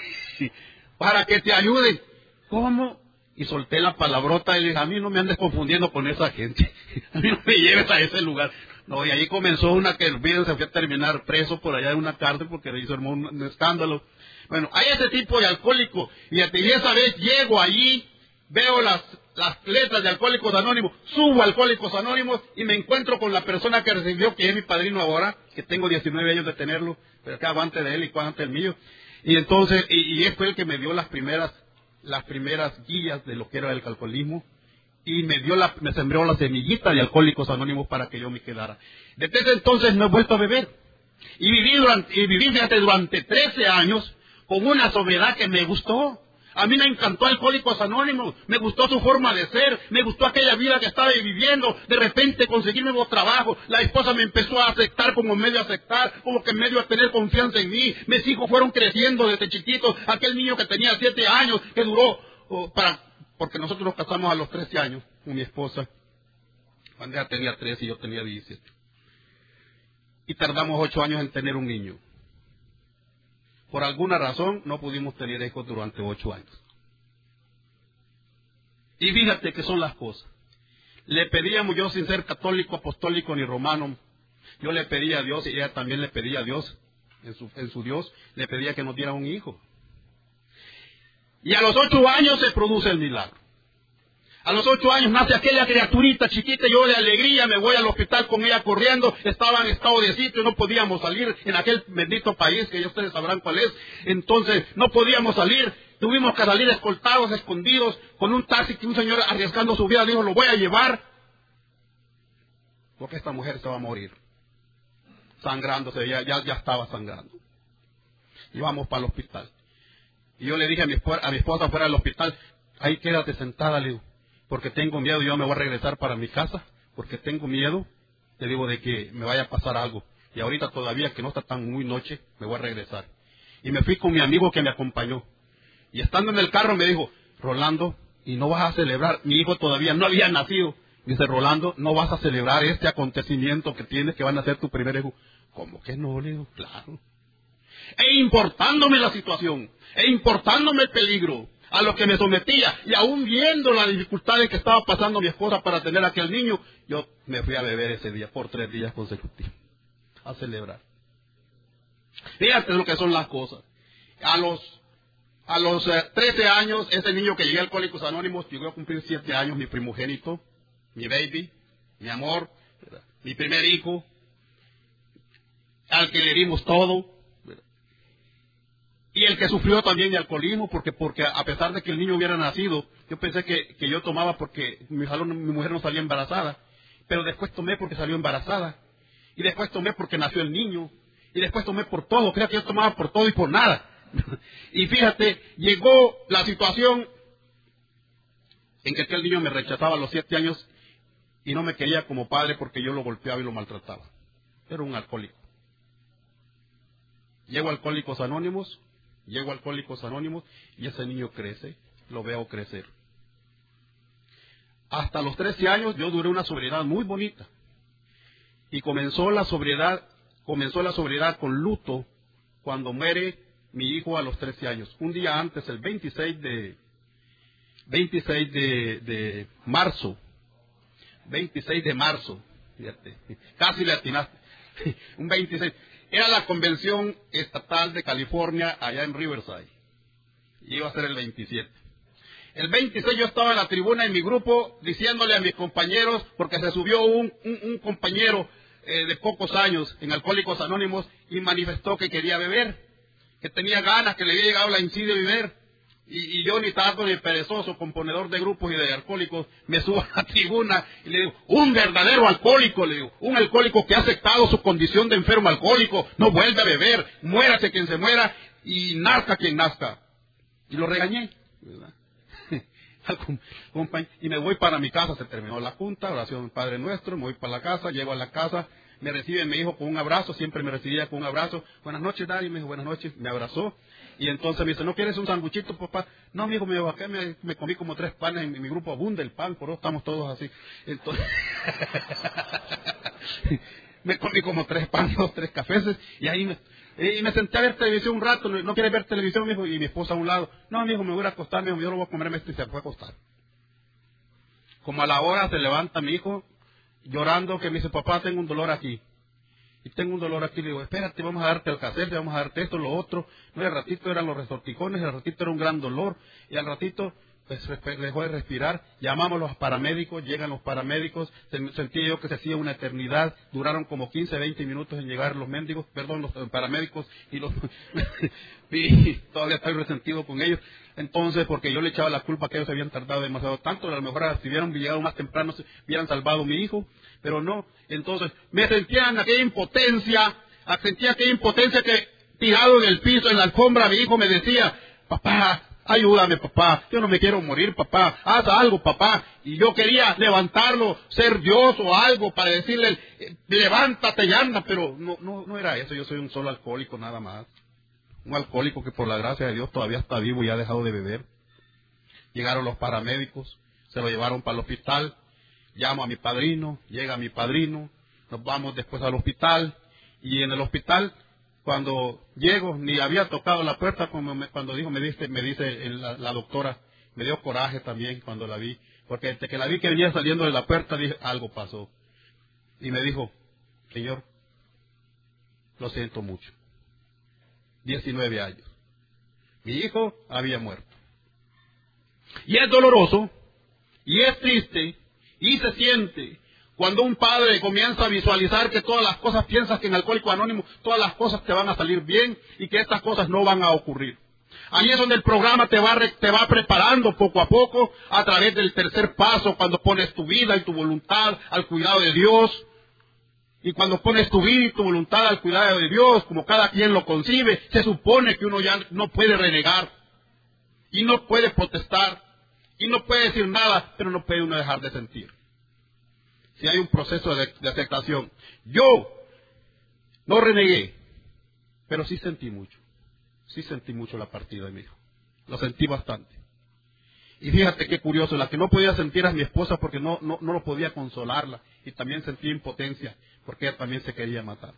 para que te ayuden. ¿Cómo? Y solté la palabrota y le dije, a mí no me andes confundiendo con esa gente, a mí no me lleves a ese lugar. No, y ahí comenzó una que el video se fue a terminar preso por allá en una cárcel porque le hizo un, un escándalo. Bueno, hay ese tipo de alcohólico, y esa vez llego allí, veo las, las letras de Alcohólicos Anónimos, subo a Alcohólicos Anónimos y me encuentro con la persona que recibió, que es mi padrino ahora, que tengo diecinueve años de tenerlo, pero que aguante de él y cuánto el mío. Y entonces, y, y él fue el que me dio las primeras, las primeras guías de lo que era el alcoholismo, y me dio la, me sembró la semillita de Alcohólicos Anónimos para que yo me quedara. Desde ese entonces no he vuelto a beber. Y viví durante, y viví fíjate, durante trece años con una sobriedad que me gustó. A mí me encantó Alcohólicos Anónimos, me gustó su forma de ser, me gustó aquella vida que estaba viviendo. De repente conseguí nuevo trabajo, la esposa me empezó a aceptar como medio a aceptar, como que medio a tener confianza en mí. Mis hijos fueron creciendo desde chiquitos, aquel niño que tenía siete años, que duró, oh, para, porque nosotros nos casamos a los trece años con mi esposa, cuando ella tenía trece y yo tenía diecisiete. Y tardamos ocho años en tener un niño. por alguna razón no pudimos tener hijos durante ocho años. Y fíjate que son las cosas. Le pedíamos, yo sin ser católico, apostólico ni romano, yo le pedía a Dios, y ella también le pedía a Dios, en su, en su Dios, le pedía que nos diera un hijo. Y a los ocho años se produce el milagro. A los ocho años nace aquella criaturita chiquita, yo de alegría me voy al hospital con ella corriendo, estaba en estado de sitio, no podíamos salir en aquel bendito país, que ya ustedes sabrán cuál es, entonces no podíamos salir, tuvimos que salir escoltados, escondidos, con un taxi que un señor arriesgando su vida dijo, lo voy a llevar, porque esta mujer se va a morir, sangrándose, ya, ya, ya estaba sangrando. Y vamos para el hospital. Y yo le dije a mi esposa, a mi esposa fuera del hospital, ahí quédate sentada, le digo, porque tengo miedo, yo me voy a regresar para mi casa, porque tengo miedo, te digo, de que me vaya a pasar algo. Y ahorita todavía que no está tan muy noche, me voy a regresar. Y me fui con mi amigo que me acompañó. Y estando en el carro me dijo, Rolando, ¿y no vas a celebrar? Mi hijo todavía no había nacido. Dice, Rolando, ¿no vas a celebrar este acontecimiento que tienes, que van a ser tu primer hijo? ¿Cómo que no? Le digo, claro. E importándome la situación, e importándome el peligro a lo que me sometía, y aún viendo las dificultades que estaba pasando mi esposa para tener a aquel niño, yo me fui a beber ese día, por tres días consecutivos, a celebrar. Fíjate lo que son las cosas. A los, a los eh, trece años, ese niño que llegué a Alcohólicos Anónimos, llegó a cumplir siete años, mi primogénito, mi baby, mi amor, ¿verdad? Mi primer hijo, al que le dimos todo, ¿verdad? Y el que sufrió también de alcoholismo, porque porque a pesar de que el niño hubiera nacido, yo pensé que, que yo tomaba porque mi, mi mujer no salía embarazada, pero después tomé porque salió embarazada, y después tomé porque nació el niño, y después tomé por todo, creo que yo tomaba por todo y por nada. Y fíjate, llegó la situación en que aquel niño me rechazaba a los siete años y no me quería como padre porque yo lo golpeaba y lo maltrataba. Era un alcohólico. Llego a Alcohólicos Anónimos, llego a Alcohólicos Anónimos y ese niño crece, lo veo crecer. Hasta los trece años yo duré una sobriedad muy bonita. Y comenzó la sobriedad, comenzó la sobriedad con luto cuando muere mi hijo a los trece años. Un día antes, el veintiséis de, veintiséis de, de marzo, veintiséis de marzo, fíjate, casi le atinaste, un veintiséis. Era la convención estatal de California allá en Riverside. Y iba a ser el veintisiete. El veintiséis yo estaba en la tribuna en mi grupo diciéndole a mis compañeros, porque se subió un, un, un compañero eh, de pocos años en Alcohólicos Anónimos y manifestó que quería beber, que tenía ganas, que le había llegado la insidia de beber. Y, y yo, ni tardo ni perezoso, componedor de grupos y de alcohólicos, me subo a la tribuna y le digo, un verdadero alcohólico, le digo, un alcohólico que ha aceptado su condición de enfermo alcohólico, no vuelve a beber, muérase quien se muera y nazca quien nazca. Y lo regañé, ¿verdad? Y me voy para mi casa, se terminó la junta, oración del Padre Nuestro, me voy para la casa, llego a la casa, me recibe mi hijo con un abrazo, siempre me recibía con un abrazo. Buenas noches, Daddy, me dijo, buenas noches, me abrazó. Y entonces me dice, ¿no quieres un sanguchito, papá? No, mi hijo, me bajé, me, me comí como tres panes, en mi grupo abunda el pan, por eso estamos todos así. Entonces, me comí como tres panes, dos, tres cafés, y ahí me, y me senté a ver televisión un rato. ¿No quieres ver televisión, mi hijo? Y mi esposa a un lado. No, mi hijo, me voy a acostar, mi hijo, yo lo voy a comerme esto, y se fue a acostar. Como a la hora se levanta mi hijo, llorando, que me dice, papá, tengo un dolor aquí. Y tengo un dolor aquí, le digo, espérate, vamos a darte el cassette, vamos a darte esto, lo otro. No, y al ratito eran los resortijones, y al ratito era un gran dolor, y al ratito, pues, dejó de respirar. Llamamos a los paramédicos, llegan los paramédicos, sentí yo que se hacía una eternidad, duraron como quince, veinte minutos en llegar los mendigos, perdón, los paramédicos, y los y todavía estoy resentido con ellos. Entonces, porque yo le echaba la culpa que ellos habían tardado demasiado tanto, a lo mejor si hubieran llegado más temprano, se hubieran salvado a mi hijo, pero no. Entonces, me sentía en aquella impotencia, sentía aquella impotencia que tirado en el piso, en la alfombra, mi hijo me decía, papá, ayúdame, papá, yo no me quiero morir, papá, haz algo, papá. Y yo quería levantarlo, ser Dios o algo para decirle, levántate y anda, pero no, no, no era eso, yo soy un solo alcohólico nada más. Un alcohólico que por la gracia de Dios todavía está vivo y ha dejado de beber. Llegaron los paramédicos, se lo llevaron para el hospital, llamo a mi padrino, llega mi padrino, nos vamos después al hospital, y en el hospital cuando llego, ni había tocado la puerta, como me, cuando dijo, me dice, me dice el, la, la doctora, me dio coraje también cuando la vi, porque desde que la vi que venía saliendo de la puerta, dije, algo pasó. Y me dijo, señor, lo siento mucho. diecinueve años. Mi hijo había muerto. Y es doloroso, y es triste, y se siente cuando un padre comienza a visualizar que todas las cosas, piensas que en Alcohólicos Anónimos todas las cosas te van a salir bien y que estas cosas no van a ocurrir. Ahí es donde el programa te va, te va preparando poco a poco a través del tercer paso, cuando pones tu vida y tu voluntad al cuidado de Dios. Y cuando pones tu vida y tu voluntad al cuidado de Dios, como cada quien lo concibe, se supone que uno ya no puede renegar, y no puede protestar, y no puede decir nada, pero no puede uno dejar de sentir. Si hay un proceso de, de aceptación. Yo no renegué, pero sí sentí mucho. Sí sentí mucho la partida de mi hijo. Lo sentí bastante. Y fíjate qué curioso, la que no podía sentir a mi esposa porque no, no, no lo podía consolarla. Y también sentí impotencia porque ella también se quería matar.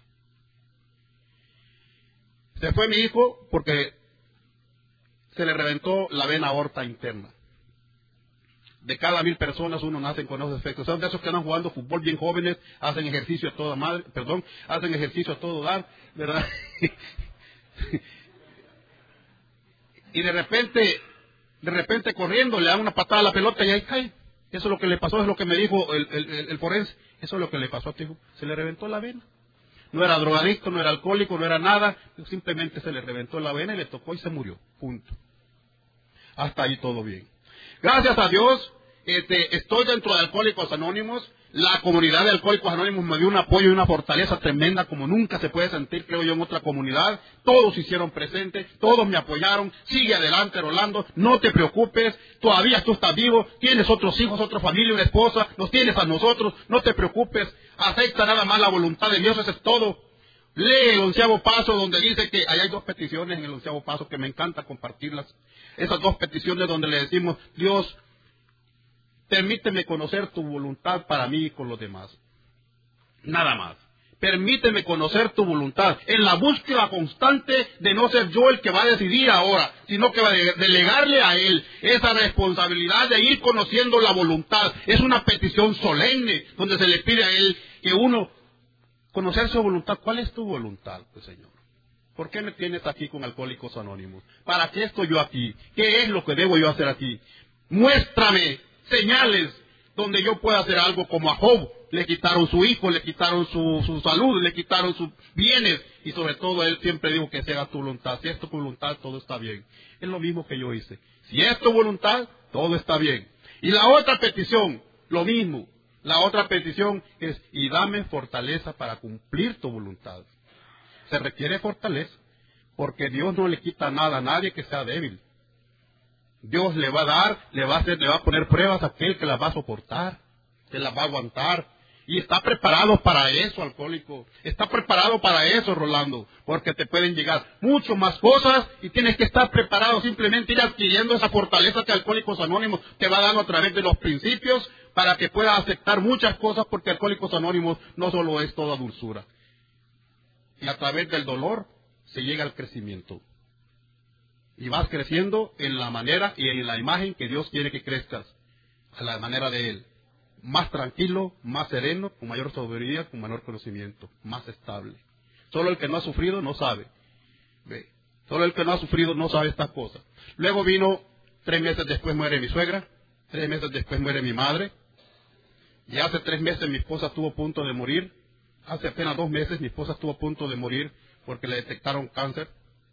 Se fue mi hijo porque se le reventó la vena aorta interna. De cada mil personas uno nace con esos efectos. Son de esos que andan jugando fútbol bien jóvenes, hacen ejercicio a toda madre, perdón, hacen ejercicio a todo dar, ¿verdad? Y de repente, de repente corriendo, le dan una patada a la pelota y ahí cae. Eso es lo que le pasó, es lo que me dijo el, el, el forense. Eso es lo que le pasó a tu hijo. Se le reventó la vena. No era drogadicto, no era alcohólico, no era nada. Simplemente se le reventó la vena y le tocó y se murió. Punto. Hasta ahí todo bien. Gracias a Dios, este, estoy dentro de Alcohólicos Anónimos. La comunidad de Alcohólicos Anónimos me dio un apoyo y una fortaleza tremenda como nunca se puede sentir, creo yo, en otra comunidad. Todos se hicieron presentes, todos me apoyaron. Sigue adelante, Rolando, no te preocupes, todavía tú estás vivo, tienes otros hijos, otra familia, una esposa, nos tienes a nosotros, no te preocupes, acepta nada más la voluntad de Dios, eso es todo. Lee el onceavo paso donde dice que ahí hay dos peticiones en el onceavo paso que me encanta compartirlas. Esas dos peticiones donde le decimos, Dios, permíteme conocer tu voluntad para mí y con los demás. Nada más. Permíteme conocer tu voluntad en la búsqueda constante de no ser yo el que va a decidir ahora, sino que va a delegarle a Él esa responsabilidad de ir conociendo la voluntad. Es una petición solemne donde se le pide a Él que uno conocer su voluntad. ¿Cuál es tu voluntad, pues, Señor? ¿Por qué me tienes aquí con Alcohólicos Anónimos? ¿Para qué estoy yo aquí? ¿Qué es lo que debo yo hacer aquí? Muéstrame señales donde yo pueda hacer algo como a Job. Le quitaron su hijo, le quitaron su, su salud, le quitaron sus bienes. Y sobre todo él siempre dijo que sea tu voluntad. Si es tu voluntad, todo está bien. Es lo mismo que yo hice. Si es tu voluntad, todo está bien. Y la otra petición, lo mismo. La otra petición es, y dame fortaleza para cumplir tu voluntad. Se requiere fortaleza, porque Dios no le quita nada a nadie que sea débil. Dios le va a dar, le va a hacer, le va a poner pruebas a aquel que las va a soportar, que las va a aguantar. Y está preparado para eso, alcohólico. Está preparado para eso, Rolando, porque te pueden llegar mucho más cosas y tienes que estar preparado, simplemente ir adquiriendo esa fortaleza que Alcohólicos Anónimos te va dando a través de los principios para que puedas aceptar muchas cosas, porque Alcohólicos Anónimos no solo es toda dulzura. Y a través del dolor se llega al crecimiento. Y vas creciendo en la manera y en la imagen que Dios quiere que crezcas, a la manera de Él. Más tranquilo, más sereno, con mayor sabiduría, con mayor conocimiento, más estable. Solo el que no ha sufrido no sabe. ¿Ve? Solo el que no ha sufrido no sabe estas cosas. Luego vino, tres meses después muere mi suegra, tres meses después muere mi madre, y hace tres meses mi esposa estuvo a punto de morir. Hace apenas dos meses mi esposa estuvo a punto de morir porque le detectaron cáncer.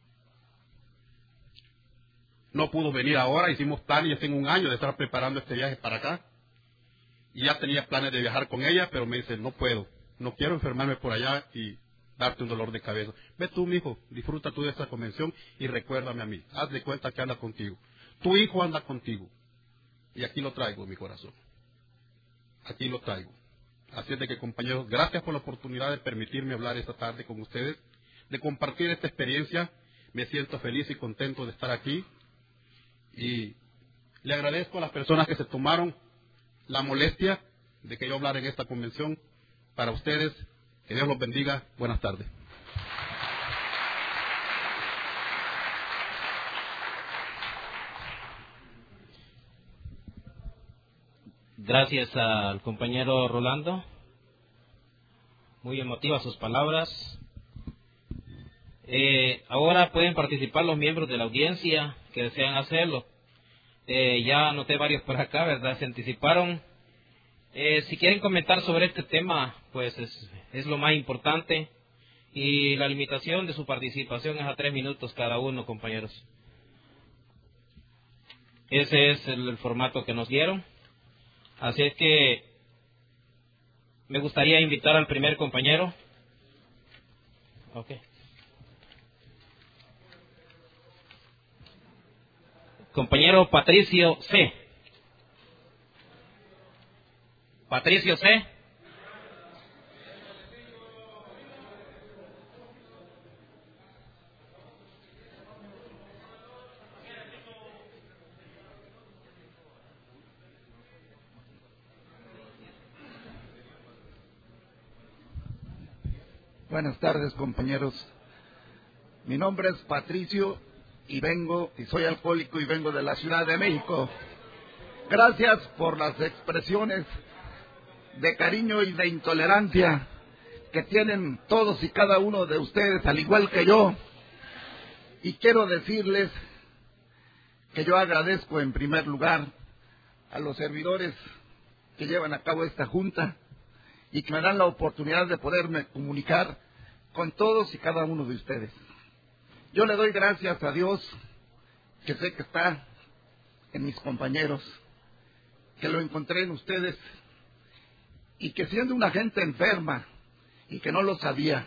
No pudo venir ahora, hicimos planes, ya tengo un año de estar preparando este viaje para acá. Y ya tenía planes de viajar con ella, pero me dice, no puedo, no quiero enfermarme por allá y darte un dolor de cabeza. Ve tú, mijo, disfruta tú de esta convención y recuérdame a mí. Haz de cuenta que anda contigo. Tu hijo anda contigo. Y aquí lo traigo en mi corazón. Aquí lo traigo. Así es de que, compañeros, gracias por la oportunidad de permitirme hablar esta tarde con ustedes, de compartir esta experiencia. Me siento feliz y contento de estar aquí. Y le agradezco a las personas que se tomaron la molestia de que yo hablara en esta convención. Para ustedes, que Dios los bendiga. Buenas tardes. Gracias al compañero Rolando. Muy emotivas sus palabras. Eh, ahora pueden participar los miembros de la audiencia que desean hacerlo. Eh, ya anoté varios por acá, ¿verdad? Se anticiparon. Eh, si quieren comentar sobre este tema, pues es, es lo más importante. Y la limitación de su participación es a tres minutos cada uno, compañeros. Ese es el, el formato que nos dieron. Así es que me gustaría invitar al primer compañero. Okay. Compañero Patricio C. Patricio C. Buenas tardes, compañeros. Mi nombre es Patricio y vengo, y soy alcohólico y vengo de la Ciudad de México. Gracias por las expresiones de cariño y de intolerancia que tienen todos y cada uno de ustedes, al igual que yo. Y quiero decirles que yo agradezco en primer lugar a los servidores que llevan a cabo esta junta y que me dan la oportunidad de poderme comunicar con todos y cada uno de ustedes. Yo le doy gracias a Dios, que sé que está en mis compañeros, que lo encontré en ustedes, y que siendo una gente enferma y que no lo sabía,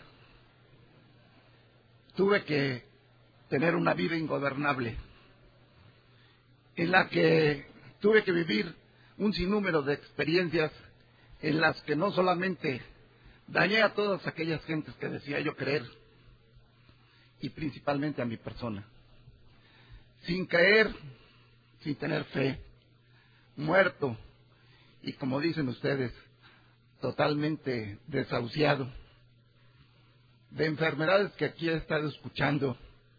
tuve que tener una vida ingobernable, en la que tuve que vivir un sinnúmero de experiencias en las que no solamente dañé a todas aquellas gentes que decía yo creer, y principalmente a mi persona, sin creer, sin tener fe, muerto, y como dicen ustedes, totalmente desahuciado, de enfermedades que aquí he estado escuchando.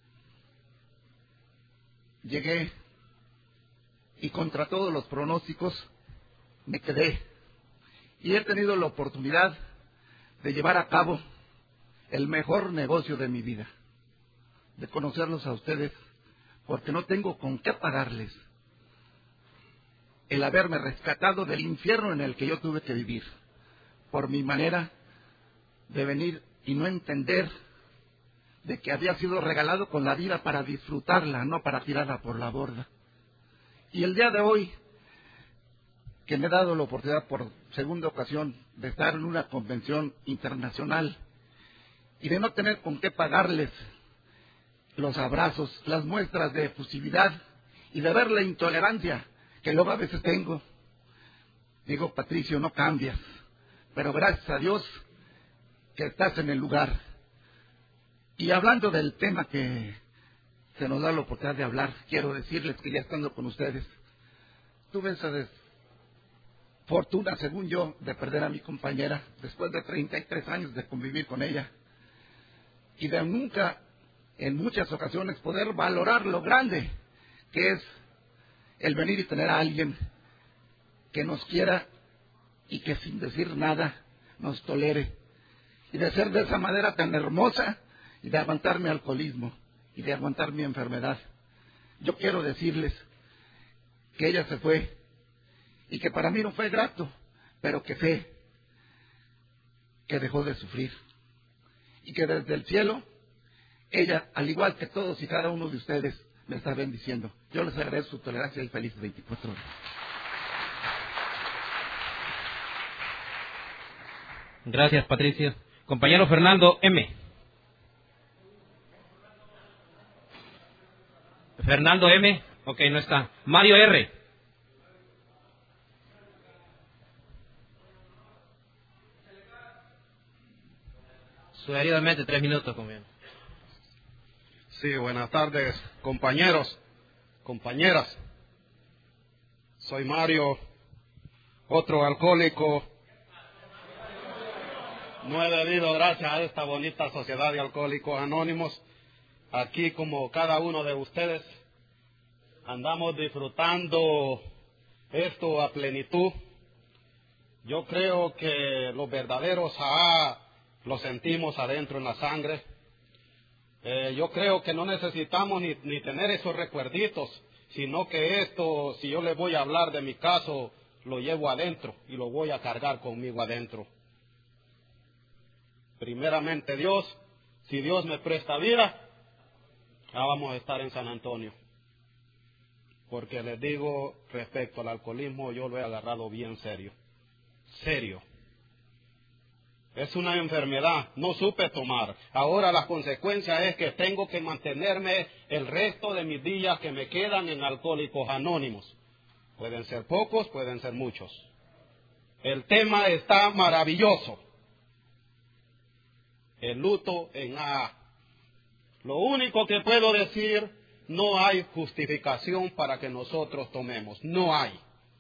Llegué y contra todos los pronósticos me quedé, y he tenido la oportunidad de llevar a cabo el mejor negocio de mi vida, de conocerlos a ustedes, porque no tengo con qué pagarles el haberme rescatado del infierno en el que yo tuve que vivir, por mi manera de venir y no entender de que había sido regalado con la vida para disfrutarla, no para tirarla por la borda. Y el día de hoy, que me he dado la oportunidad por segunda ocasión de estar en una convención internacional y de no tener con qué pagarles los abrazos, las muestras de efusividad y de ver la intolerancia que luego a veces tengo, digo, Patricio, no cambias, pero gracias a Dios que estás en el lugar. Y hablando del tema que se nos da la oportunidad de hablar, quiero decirles que ya estando con ustedes, tuve esa fortuna, según yo, de perder a mi compañera después de treinta y tres años de convivir con ella, y de nunca, en muchas ocasiones, poder valorar lo grande que es el venir y tener a alguien que nos quiera y que sin decir nada nos tolere, y de ser de esa manera tan hermosa, y de aguantar mi alcoholismo y de aguantar mi enfermedad. Yo quiero decirles que ella se fue y que para mí no fue grato, pero que sé que dejó de sufrir y que desde el cielo ella, al igual que todos y cada uno de ustedes, me está bendiciendo. Yo les agradezco su tolerancia y felices veinticuatro horas. Gracias, Patricio. Compañero Fernando M. Fernando M. Ok, no está. Mario R. Sugeridamente tres minutos, compañero. Sí, buenas tardes, compañeros, compañeras. Soy Mario, otro alcohólico. No he bebido gracias a esta bonita sociedad de alcohólicos anónimos. Aquí, como cada uno de ustedes, andamos disfrutando esto a plenitud, Yo creo que los verdaderos A A los sentimos adentro en la sangre. Eh, yo creo que no necesitamos ni, ni tener esos recuerditos, sino que esto, si yo les voy a hablar de mi caso, lo llevo adentro y lo voy a cargar conmigo adentro. Primeramente Dios, si Dios me presta vida, ya vamos a estar en San Antonio. Porque les digo, respecto al alcoholismo, yo lo he agarrado bien serio. Serio. Es una enfermedad, no supe tomar. Ahora la consecuencia es que tengo que mantenerme el resto de mis días que me quedan en Alcohólicos Anónimos. Pueden ser pocos, pueden ser muchos. El tema está maravilloso. El luto en A A. Lo único que puedo decir, no hay justificación para que nosotros tomemos. No hay.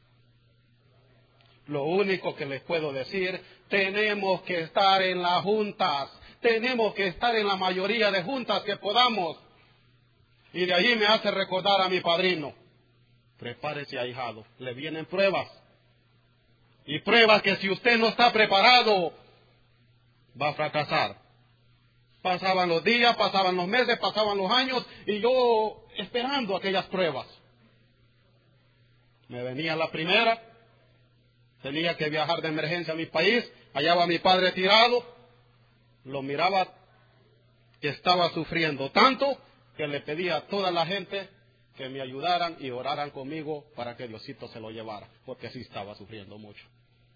Lo único que les puedo decir, tenemos que estar en las juntas, tenemos que estar en la mayoría de juntas que podamos. Y de allí me hace recordar a mi padrino. Prepárese, ahijado, le vienen pruebas. Y pruebas que si usted no está preparado, va a fracasar. Pasaban los días, pasaban los meses, pasaban los años, y yo esperando aquellas pruebas. Me venía la primera. Tenía que viajar de emergencia a mi país, allá va mi padre tirado, lo miraba que estaba sufriendo tanto que le pedía a toda la gente que me ayudaran y oraran conmigo para que Diosito se lo llevara, porque sí estaba sufriendo mucho.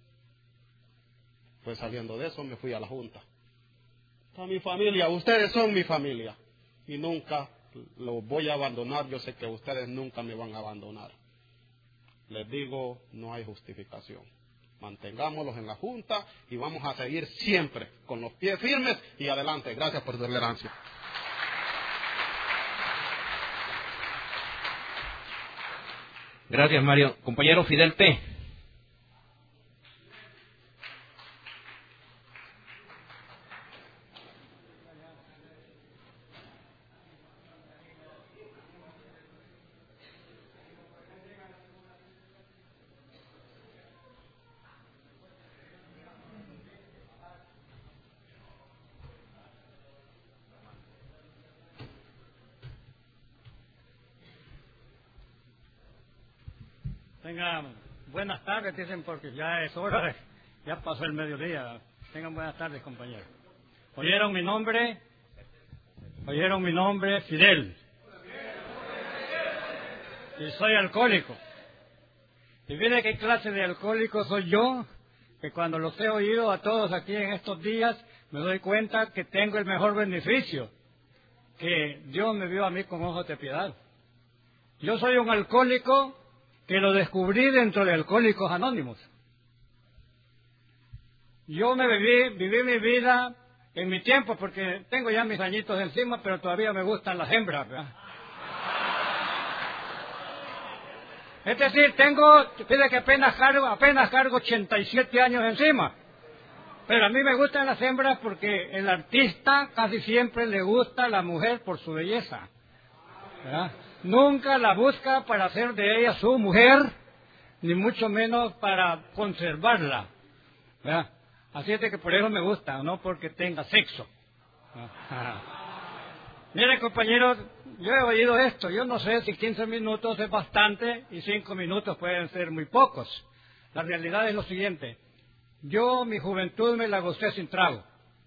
Pues saliendo de eso me fui a la junta. A mi familia, ustedes son mi familia y nunca los voy a abandonar, yo sé que ustedes nunca me van a abandonar. Les digo, no hay justificación. Mantengámoslos en la junta y vamos a seguir siempre con los pies firmes y adelante. Gracias por su tolerancia. Gracias, Mario. Compañero Fidel T. Tengan buenas tardes, dicen, porque ya es hora, de, ya pasó el mediodía. Tengan buenas tardes, compañeros. ¿Oyeron mi nombre? ¿Oyeron mi nombre? Fidel. Y soy alcohólico. Y mire qué clase de alcohólico soy yo, que cuando los he oído a todos aquí en estos días, me doy cuenta que tengo el mejor beneficio, que Dios me vio a mí con ojos de piedad. Yo soy un alcohólico que lo descubrí dentro de Alcohólicos Anónimos. Yo me viví, viví mi vida en mi tiempo, porque tengo ya mis añitos encima, pero todavía me gustan las hembras, ¿verdad? Es decir, tengo, fíjate que apenas cargo, apenas cargo ochenta y siete años encima. Pero a mí me gustan las hembras porque el artista casi siempre le gusta a la mujer por su belleza, ¿verdad? Nunca la busca para hacer de ella su mujer, ni mucho menos para conservarla, ¿verdad? Así es de que por eso me gusta, no porque tenga sexo. Miren, compañeros, yo he oído esto. Yo no sé si quince minutos es bastante y cinco minutos pueden ser muy pocos. La realidad es lo siguiente. Yo mi juventud me la gocé sin trago.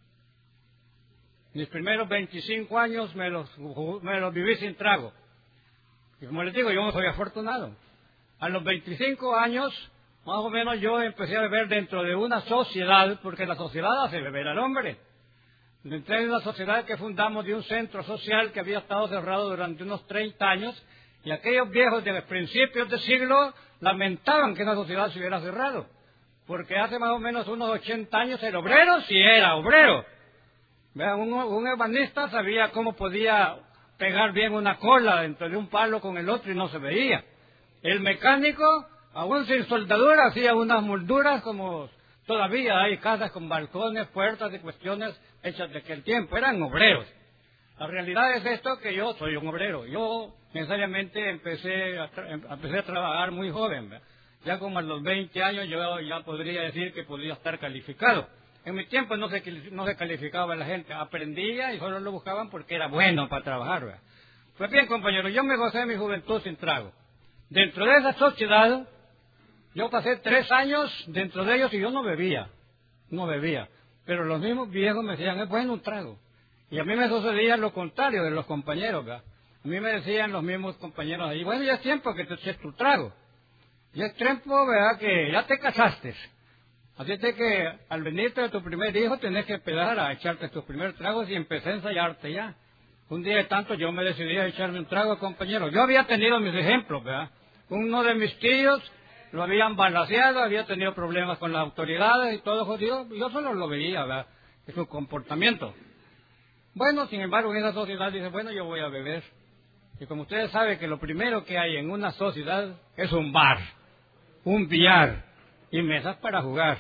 Mis primeros veinticinco años me los, me los viví sin trago. Y como les digo, yo no soy afortunado. A los veinticinco años, más o menos, yo empecé a beber dentro de una sociedad, porque la sociedad hace beber al hombre. Entré en una sociedad que fundamos de un centro social que había estado cerrado durante unos treinta años, y aquellos viejos de los principios del siglo lamentaban que esa sociedad se hubiera cerrado, porque hace más o menos unos ochenta años el obrero sí era obrero. Un, un ebanista sabía cómo podía pegar bien una cola dentro de un palo con el otro y no se veía. El mecánico, aún sin soldadura, hacía unas molduras como todavía hay casas con balcones, puertas y cuestiones hechas de aquel tiempo. Eran obreros. La realidad es esto, que yo soy un obrero. Yo necesariamente empecé a, empecé a trabajar muy joven, ¿verdad? Ya como a los veinte años yo ya podría decir que podría estar calificado. En mi tiempo no se, no se calificaba la gente, aprendía y solo lo buscaban porque era bueno para trabajar, ¿verdad? Pues bien, compañeros, yo me gocé mi juventud sin trago. Dentro de esa sociedad, yo pasé tres años dentro de ellos y yo no bebía, no bebía. Pero los mismos viejos me decían, es bueno un trago. Y a mí me sucedía lo contrario de los compañeros, ¿verdad? A mí me decían los mismos compañeros ahí, bueno, ya es tiempo que te eches tu trago. Ya es tiempo, ¿verdad?, que ya te casaste. Así es de que al venirte de tu primer hijo tenés que empezar a echarte tus primeros tragos y empecé a ensayarte ya. Un día de tanto yo me decidí a echarme un trago, compañero. Yo había tenido mis ejemplos, ¿verdad? Uno de mis tíos lo habían balaceado, había tenido problemas con las autoridades y todo jodido. Yo solo lo veía, ¿verdad?, de su comportamiento. Bueno, sin embargo, en esa sociedad dice, bueno, yo voy a beber. Y como ustedes saben que lo primero que hay en una sociedad es un bar, un billar y mesas para jugar.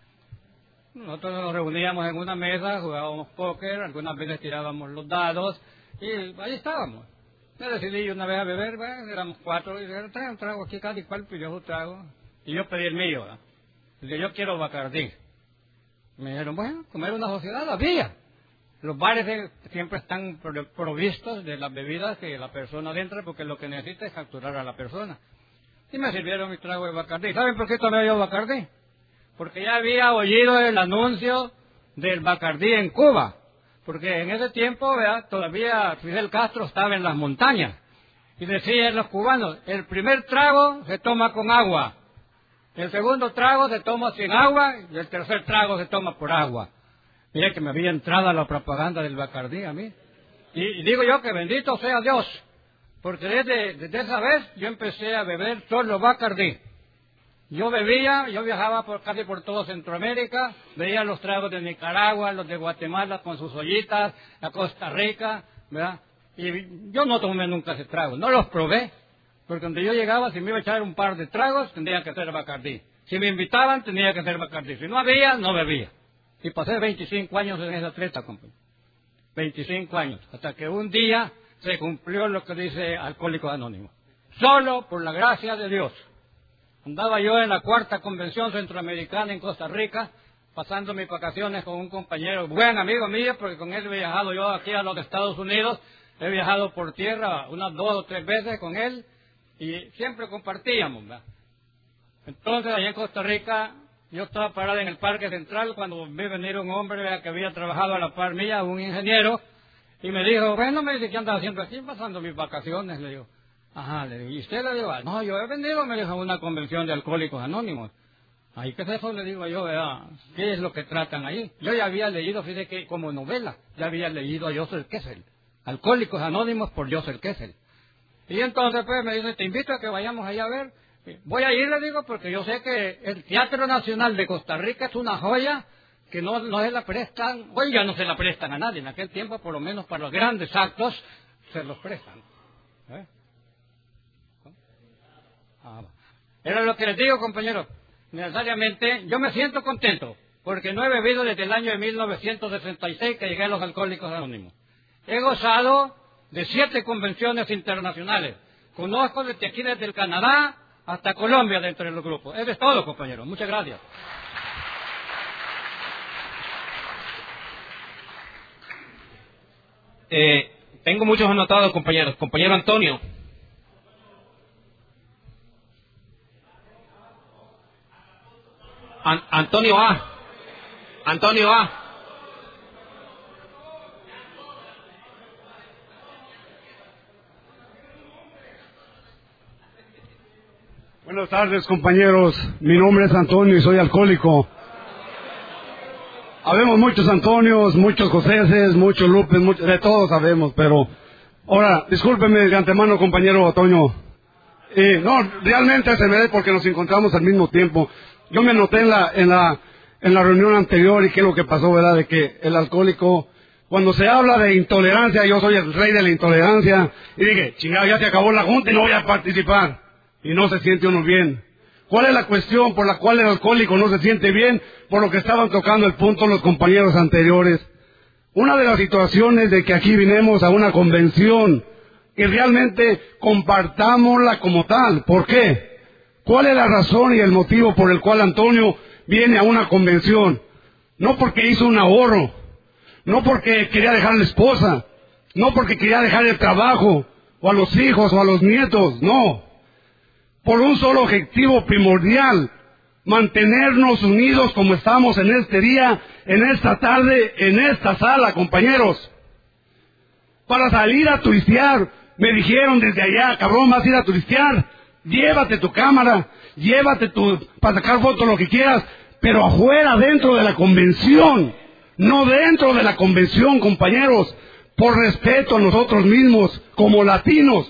Nosotros nos reuníamos en una mesa, jugábamos póker, algunas veces tirábamos los dados y ahí estábamos. Me decidí una vez a beber, bueno, éramos cuatro, y dije, trae un trago aquí, cada cual pidió su trago. Y yo pedí el mío, ¿verdad? Le dije, yo quiero Bacardí. Me dijeron, bueno, comer una sociedad había. Los bares de, siempre están provistos de las bebidas que la persona entra porque lo que necesita es capturar a la persona. Y me sirvieron mi trago de Bacardí. ¿Saben por qué tomé yo Bacardí? Porque ya había oído el anuncio del Bacardí en Cuba. Porque en ese tiempo, ¿verdad?, todavía Fidel Castro estaba en las montañas. Y decían los cubanos, el primer trago se toma con agua. El segundo trago se toma sin agua y el tercer trago se toma por agua. Mira que me había entrado a la propaganda del Bacardí a mí. Y, y digo yo que bendito sea Dios, porque desde, desde esa vez yo empecé a beber solo Bacardí. Yo bebía, yo viajaba por, casi por todo Centroamérica, veía los tragos de Nicaragua, los de Guatemala con sus ollitas, a Costa Rica, ¿verdad? Y yo no tomé nunca ese trago, no los probé, porque donde yo llegaba, si me iba a echar un par de tragos, tendría que ser Bacardí. Si me invitaban, tenía que ser Bacardí. Si no había, no bebía. Y pasé veinticinco años en esa treta, compañero. veinticinco años, hasta que un día se cumplió lo que dice Alcohólicos Anónimos. Solo por la gracia de Dios. Andaba yo en la cuarta convención centroamericana en Costa Rica, pasando mis vacaciones con un compañero, buen amigo mío, porque con él he viajado yo aquí a los Estados Unidos, he viajado por tierra unas dos o tres veces con él, y siempre compartíamos, ¿verdad? Entonces, allá en Costa Rica, yo estaba parado en el Parque Central cuando vi venir un hombre, ¿verdad?, que había trabajado a la par mía, un ingeniero, y me dijo, bueno, me dice, ¿qué andas haciendo aquí? Pasando mis vacaciones, le digo. Ajá, le digo, ¿y usted? Le digo, no, yo he venido, me dijo, a una convención de Alcohólicos Anónimos. Ahí, ¿qué es eso? Le digo yo, ¿verdad? ¿Qué es lo que tratan ahí? Yo ya había leído, fíjate que como novela, ya había leído a Joseph Kessel, Alcohólicos Anónimos por Joseph Kessel. Y entonces, pues, me dice, te invito a que vayamos allá a ver. Voy a ir, le digo, porque yo sé que el Teatro Nacional de Costa Rica es una joya que no, no se la prestan, hoy ya no se la prestan a nadie, en aquel tiempo, por lo menos para los grandes actos, se los prestan. ¿Eh? Ah, era lo que les digo, compañeros. Necesariamente, yo me siento contento, porque no he bebido desde el año de mil novecientos sesenta y seis que llegué a los Alcohólicos Anónimos. He gozado de siete convenciones internacionales. Conozco desde aquí, desde el Canadá hasta Colombia dentro de los grupos. Eso es todo, compañeros. Muchas gracias. Eh, tengo muchos anotados, compañeros. Compañero Antonio. An Antonio A. Antonio A. Buenas tardes, compañeros. Mi nombre es Antonio y soy alcohólico. Habemos muchos Antonios, muchos Joséses, muchos Lupes, muchos, de todos sabemos, pero... Ahora, discúlpeme de antemano, compañero Toño. Eh, no, realmente se me ve porque nos encontramos al mismo tiempo. Yo me noté en la, en la, en la reunión anterior y qué es lo que pasó, ¿verdad? De que el alcohólico, cuando se habla de intolerancia, yo soy el rey de la intolerancia, y dije, chingado, ya se acabó la junta y no voy a participar. Y no se siente uno bien. ¿Cuál es la cuestión por la cual el alcohólico no se siente bien? Por lo que estaban tocando el punto los compañeros anteriores. Una de las situaciones de que aquí vinimos a una convención y realmente compartámosla como tal. ¿Por qué? ¿Cuál es la razón y el motivo por el cual Antonio viene a una convención? No porque hizo un ahorro, no porque quería dejar a la esposa, no porque quería dejar el trabajo, o a los hijos, o a los nietos, no. Por un solo objetivo primordial: mantenernos unidos como estamos en este día, en esta tarde, en esta sala, compañeros. Para salir a turistear, me dijeron desde allá: cabrón, vas a ir a turistear, llévate tu cámara, llévate tu, para sacar fotos, lo que quieras, pero afuera, dentro de la convención, no dentro de la convención, compañeros, por respeto a nosotros mismos, como latinos.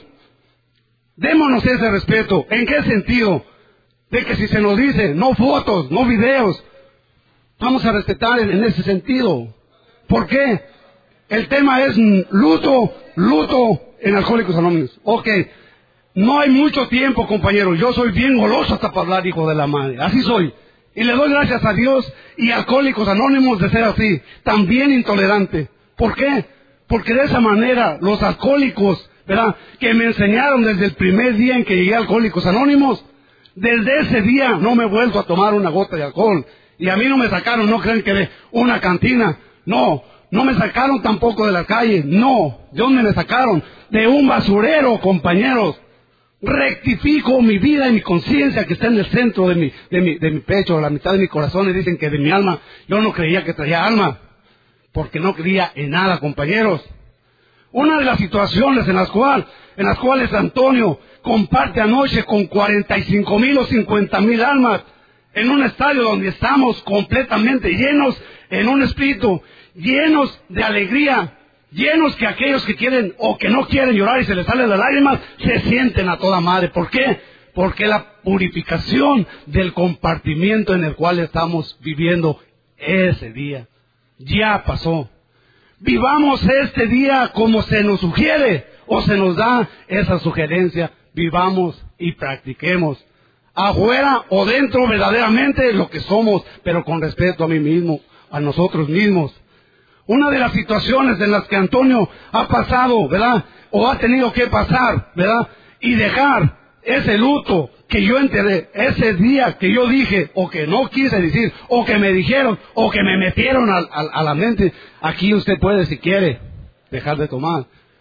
Démonos ese respeto. ¿En qué sentido? De que si se nos dice, no fotos, no videos, vamos a respetar en ese sentido. ¿Por qué? El tema es luto, luto en Alcohólicos Anónimos. Ok, no hay mucho tiempo, compañeros. Yo soy bien goloso hasta para hablar, hijo de la madre. Así soy. Y le doy gracias a Dios y a Alcohólicos Anónimos de ser así, también intolerante. ¿Por qué? Porque de esa manera los alcohólicos, ¿verdad?, que me enseñaron desde el primer día en que llegué a Alcohólicos Anónimos, desde ese día no me he vuelto a tomar una gota de alcohol. Y a mí no me sacaron, no creen que de una cantina, no, no me sacaron tampoco de la calle, no. ¿De dónde me sacaron? De un basurero, compañeros. Rectifico mi vida y mi conciencia que está en el centro de mi, de mi, de mi pecho, la mitad de mi corazón, y dicen que de mi alma. Yo no creía que traía alma, porque no creía en nada, compañeros. Una de las situaciones en las cuales, en las cuales Antonio comparte anoche con cuarenta y cinco mil o cincuenta mil almas, en un estadio donde estamos completamente llenos, en un espíritu, llenos de alegría, llenos que aquellos que quieren o que no quieren llorar y se les salen las lágrimas, se sienten a toda madre. ¿Por qué? Porque la purificación del compartimiento en el cual estamos viviendo ese día ya pasó. Vivamos este día como se nos sugiere o se nos da esa sugerencia. Vivamos y practiquemos afuera o dentro verdaderamente lo que somos, pero con respeto a mí mismo, a nosotros mismos. Una de las situaciones en las que Antonio ha pasado, ¿verdad?, o ha tenido que pasar, ¿verdad?, y dejar ese luto que yo enteré, ese día que yo dije, o que no quise decir, o que me dijeron, o que me metieron a, a, a la mente. Aquí usted puede, si quiere, dejar de tomar.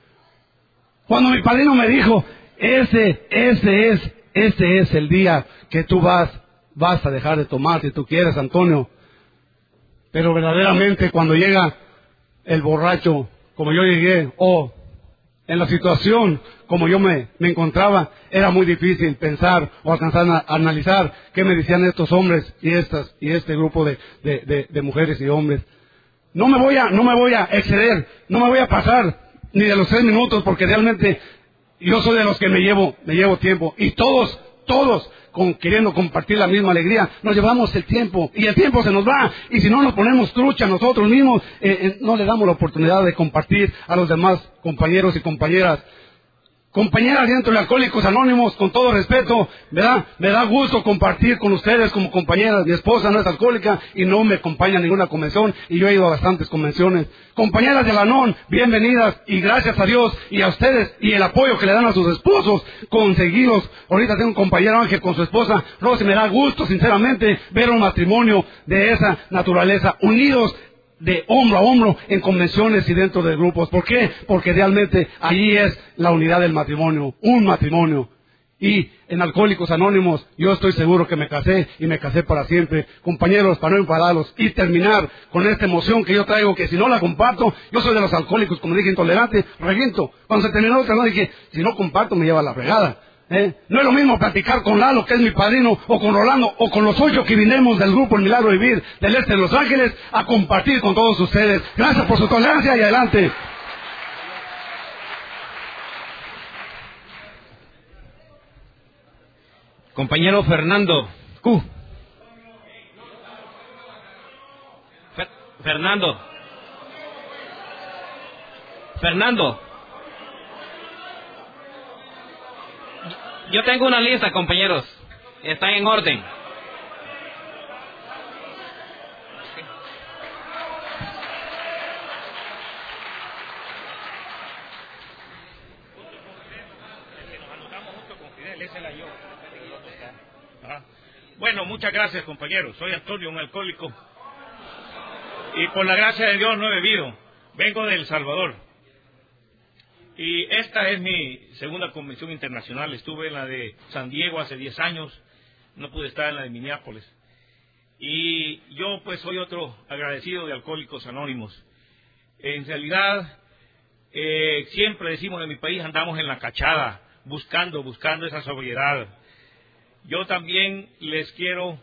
Cuando mi padrino me dijo, ese, ese es, ese es el día que tú vas, vas a dejar de tomar, si tú quieres, Antonio. Pero verdaderamente cuando llega el borracho, como yo llegué, o en la situación como yo me, me encontraba, era muy difícil pensar o alcanzar a, a analizar qué me decían estos hombres y estas y este grupo de, de, de, de mujeres y hombres. No me voy a, no me voy a exceder, no me voy a pasar ni de los tres minutos, porque realmente yo soy de los que me llevo, me llevo tiempo, y todos, todos, con, queriendo compartir la misma alegría, nos llevamos el tiempo, y el tiempo se nos va, y si no nos ponemos trucha nosotros mismos, eh, eh, no le damos la oportunidad de compartir a los demás compañeros y compañeras. Compañeras dentro de Alcohólicos Anónimos, con todo respeto, ¿verdad? Me da gusto compartir con ustedes como compañeras. Mi esposa no es alcohólica y no me acompaña a ninguna convención, y yo he ido a bastantes convenciones. Compañeras de la N O N, bienvenidas, y gracias a Dios y a ustedes y el apoyo que le dan a sus esposos, conseguidos. Ahorita tengo un compañero Ángel con su esposa Rosy, me da gusto sinceramente ver un matrimonio de esa naturaleza, unidos de hombro a hombro en convenciones y dentro de grupos. ¿Por qué? Porque realmente allí es la unidad del matrimonio, un matrimonio. Y en Alcohólicos Anónimos yo estoy seguro que me casé, y me casé para siempre. Compañeros, para no enfadarlos y terminar con esta emoción que yo traigo, que si no la comparto, yo soy de los alcohólicos, como dije, intolerante, reviento. Cuando se terminó otra vez dije, si no comparto me lleva la fregada. ¿Eh? No es lo mismo platicar con Lalo, que es mi padrino, o con Rolando, o con los ocho que vinimos del grupo El Milagro de Vivir del Este de Los Ángeles, a compartir con todos ustedes. Gracias por su tolerancia y adelante. Compañero Fernando. Q. Fer- Fernando. Fernando. Yo tengo una lista, compañeros. Están en orden. ¿verdad? Bueno, muchas gracias, compañeros. Soy Antonio, un alcohólico. Y por la gracia de Dios no he bebido. Vengo de El Salvador. Y esta es mi segunda convención internacional. Estuve en la de San Diego hace diez años. No pude estar en la de Minneapolis. Y yo pues soy otro agradecido de Alcohólicos Anónimos. En realidad, eh, siempre decimos en mi país, andamos en la cachada, buscando, buscando esa sobriedad. Yo también les quiero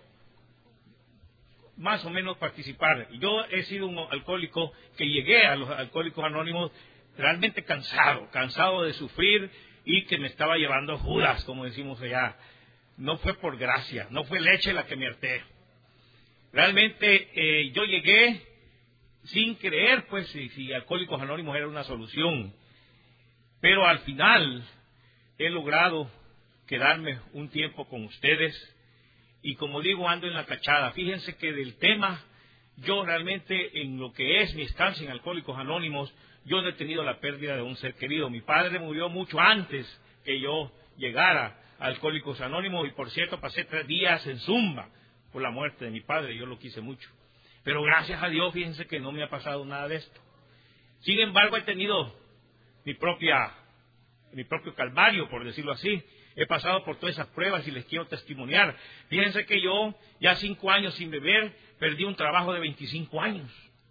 más o menos participar. Yo he sido un alcohólico que llegué a los Alcohólicos Anónimos realmente cansado, cansado de sufrir y que me estaba llevando Judas, como decimos allá. No fue por gracia, no fue leche la que me harté. Realmente eh, yo llegué sin creer, pues, si, si Alcohólicos Anónimos era una solución. Pero al final he logrado quedarme un tiempo con ustedes y, como digo, ando en la cachada. Fíjense que del tema, yo realmente en lo que es mi estancia en Alcohólicos Anónimos, yo no he tenido la pérdida de un ser querido. Mi padre murió mucho antes que yo llegara a Alcohólicos Anónimos y, por cierto, pasé tres días en Zumba por la muerte de mi padre. Yo lo quise mucho. Pero gracias a Dios, fíjense que no me ha pasado nada de esto. Sin embargo, he tenido mi propia, mi propio calvario, por decirlo así. He pasado por todas esas pruebas y les quiero testimoniar. Fíjense que yo, ya cinco años sin beber, perdí un trabajo de veinticinco años.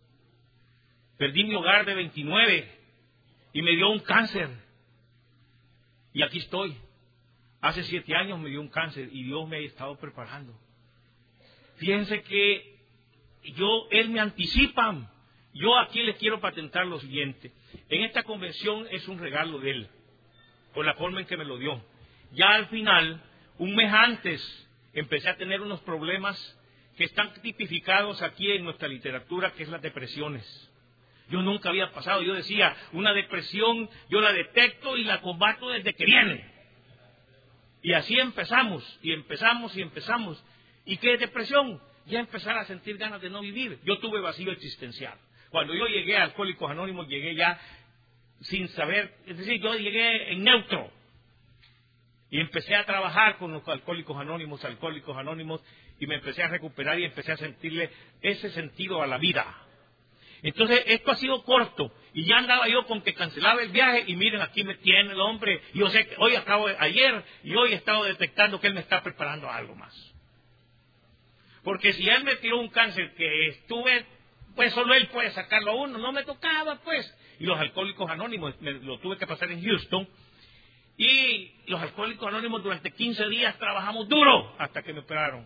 Perdí mi hogar de veintinueve y me dio un cáncer. Y aquí estoy. Hace siete años me dio un cáncer y Dios me ha estado preparando. Fíjense que yo, Él me anticipa. Yo aquí les quiero patentar lo siguiente. En esta convención es un regalo de Él, por la forma en que me lo dio. Ya al final, un mes antes, empecé a tener unos problemas que están tipificados aquí en nuestra literatura, que es las depresiones. Yo nunca había pasado. Yo decía, una depresión, yo la detecto y la combato desde que viene. Y así empezamos, y empezamos, y empezamos. ¿Y qué es depresión? Ya empezar a sentir ganas de no vivir. Yo tuve vacío existencial. Cuando yo llegué a Alcohólicos Anónimos, llegué ya sin saber, es decir, yo llegué en neutro. Y empecé a trabajar con los Alcohólicos Anónimos, Alcohólicos Anónimos, y me empecé a recuperar y empecé a sentirle ese sentido a la vida. Entonces, esto ha sido corto, y ya andaba yo con que cancelaba el viaje, y miren, aquí me tiene el hombre, y yo sé que hoy acabo, de, ayer, y hoy he estado detectando que él me está preparando algo más. Porque si él me tiró un cáncer que estuve, pues solo él puede sacarlo a uno, no me tocaba, pues. Y los Alcohólicos Anónimos, me, lo tuve que pasar en Houston, y los Alcohólicos Anónimos durante quince días trabajamos duro hasta que me operaron.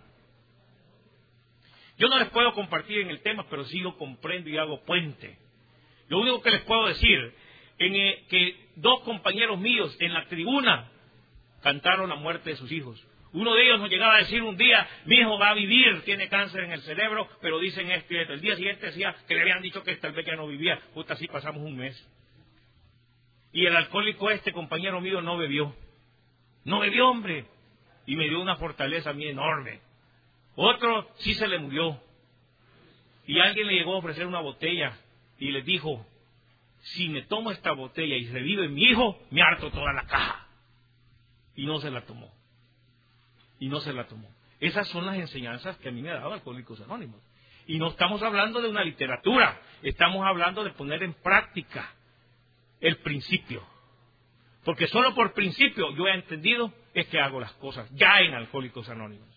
Yo no les puedo compartir en el tema, pero sí lo comprendo y hago puente. Lo único que les puedo decir es eh, que dos compañeros míos en la tribuna cantaron la muerte de sus hijos. Uno de ellos nos llegaba a decir un día, mi hijo va a vivir, tiene cáncer en el cerebro, pero dicen esto y esto. El día siguiente decía que le habían dicho que tal vez ya no vivía. Justo así pasamos un mes. Y el alcohólico este, compañero mío, no bebió. No bebió, hombre. Y me dio una fortaleza a mí enorme. Otro sí se le murió. Y alguien le llegó a ofrecer una botella y le dijo, si me tomo esta botella y revive mi hijo, me harto toda la caja. Y no se la tomó. Y no se la tomó. Esas son las enseñanzas que a mí me ha dado Alcohólicos Anónimos. Y no estamos hablando de una literatura, estamos hablando de poner en práctica el principio. Porque solo por principio yo he entendido es que hago las cosas, ya en Alcohólicos Anónimos.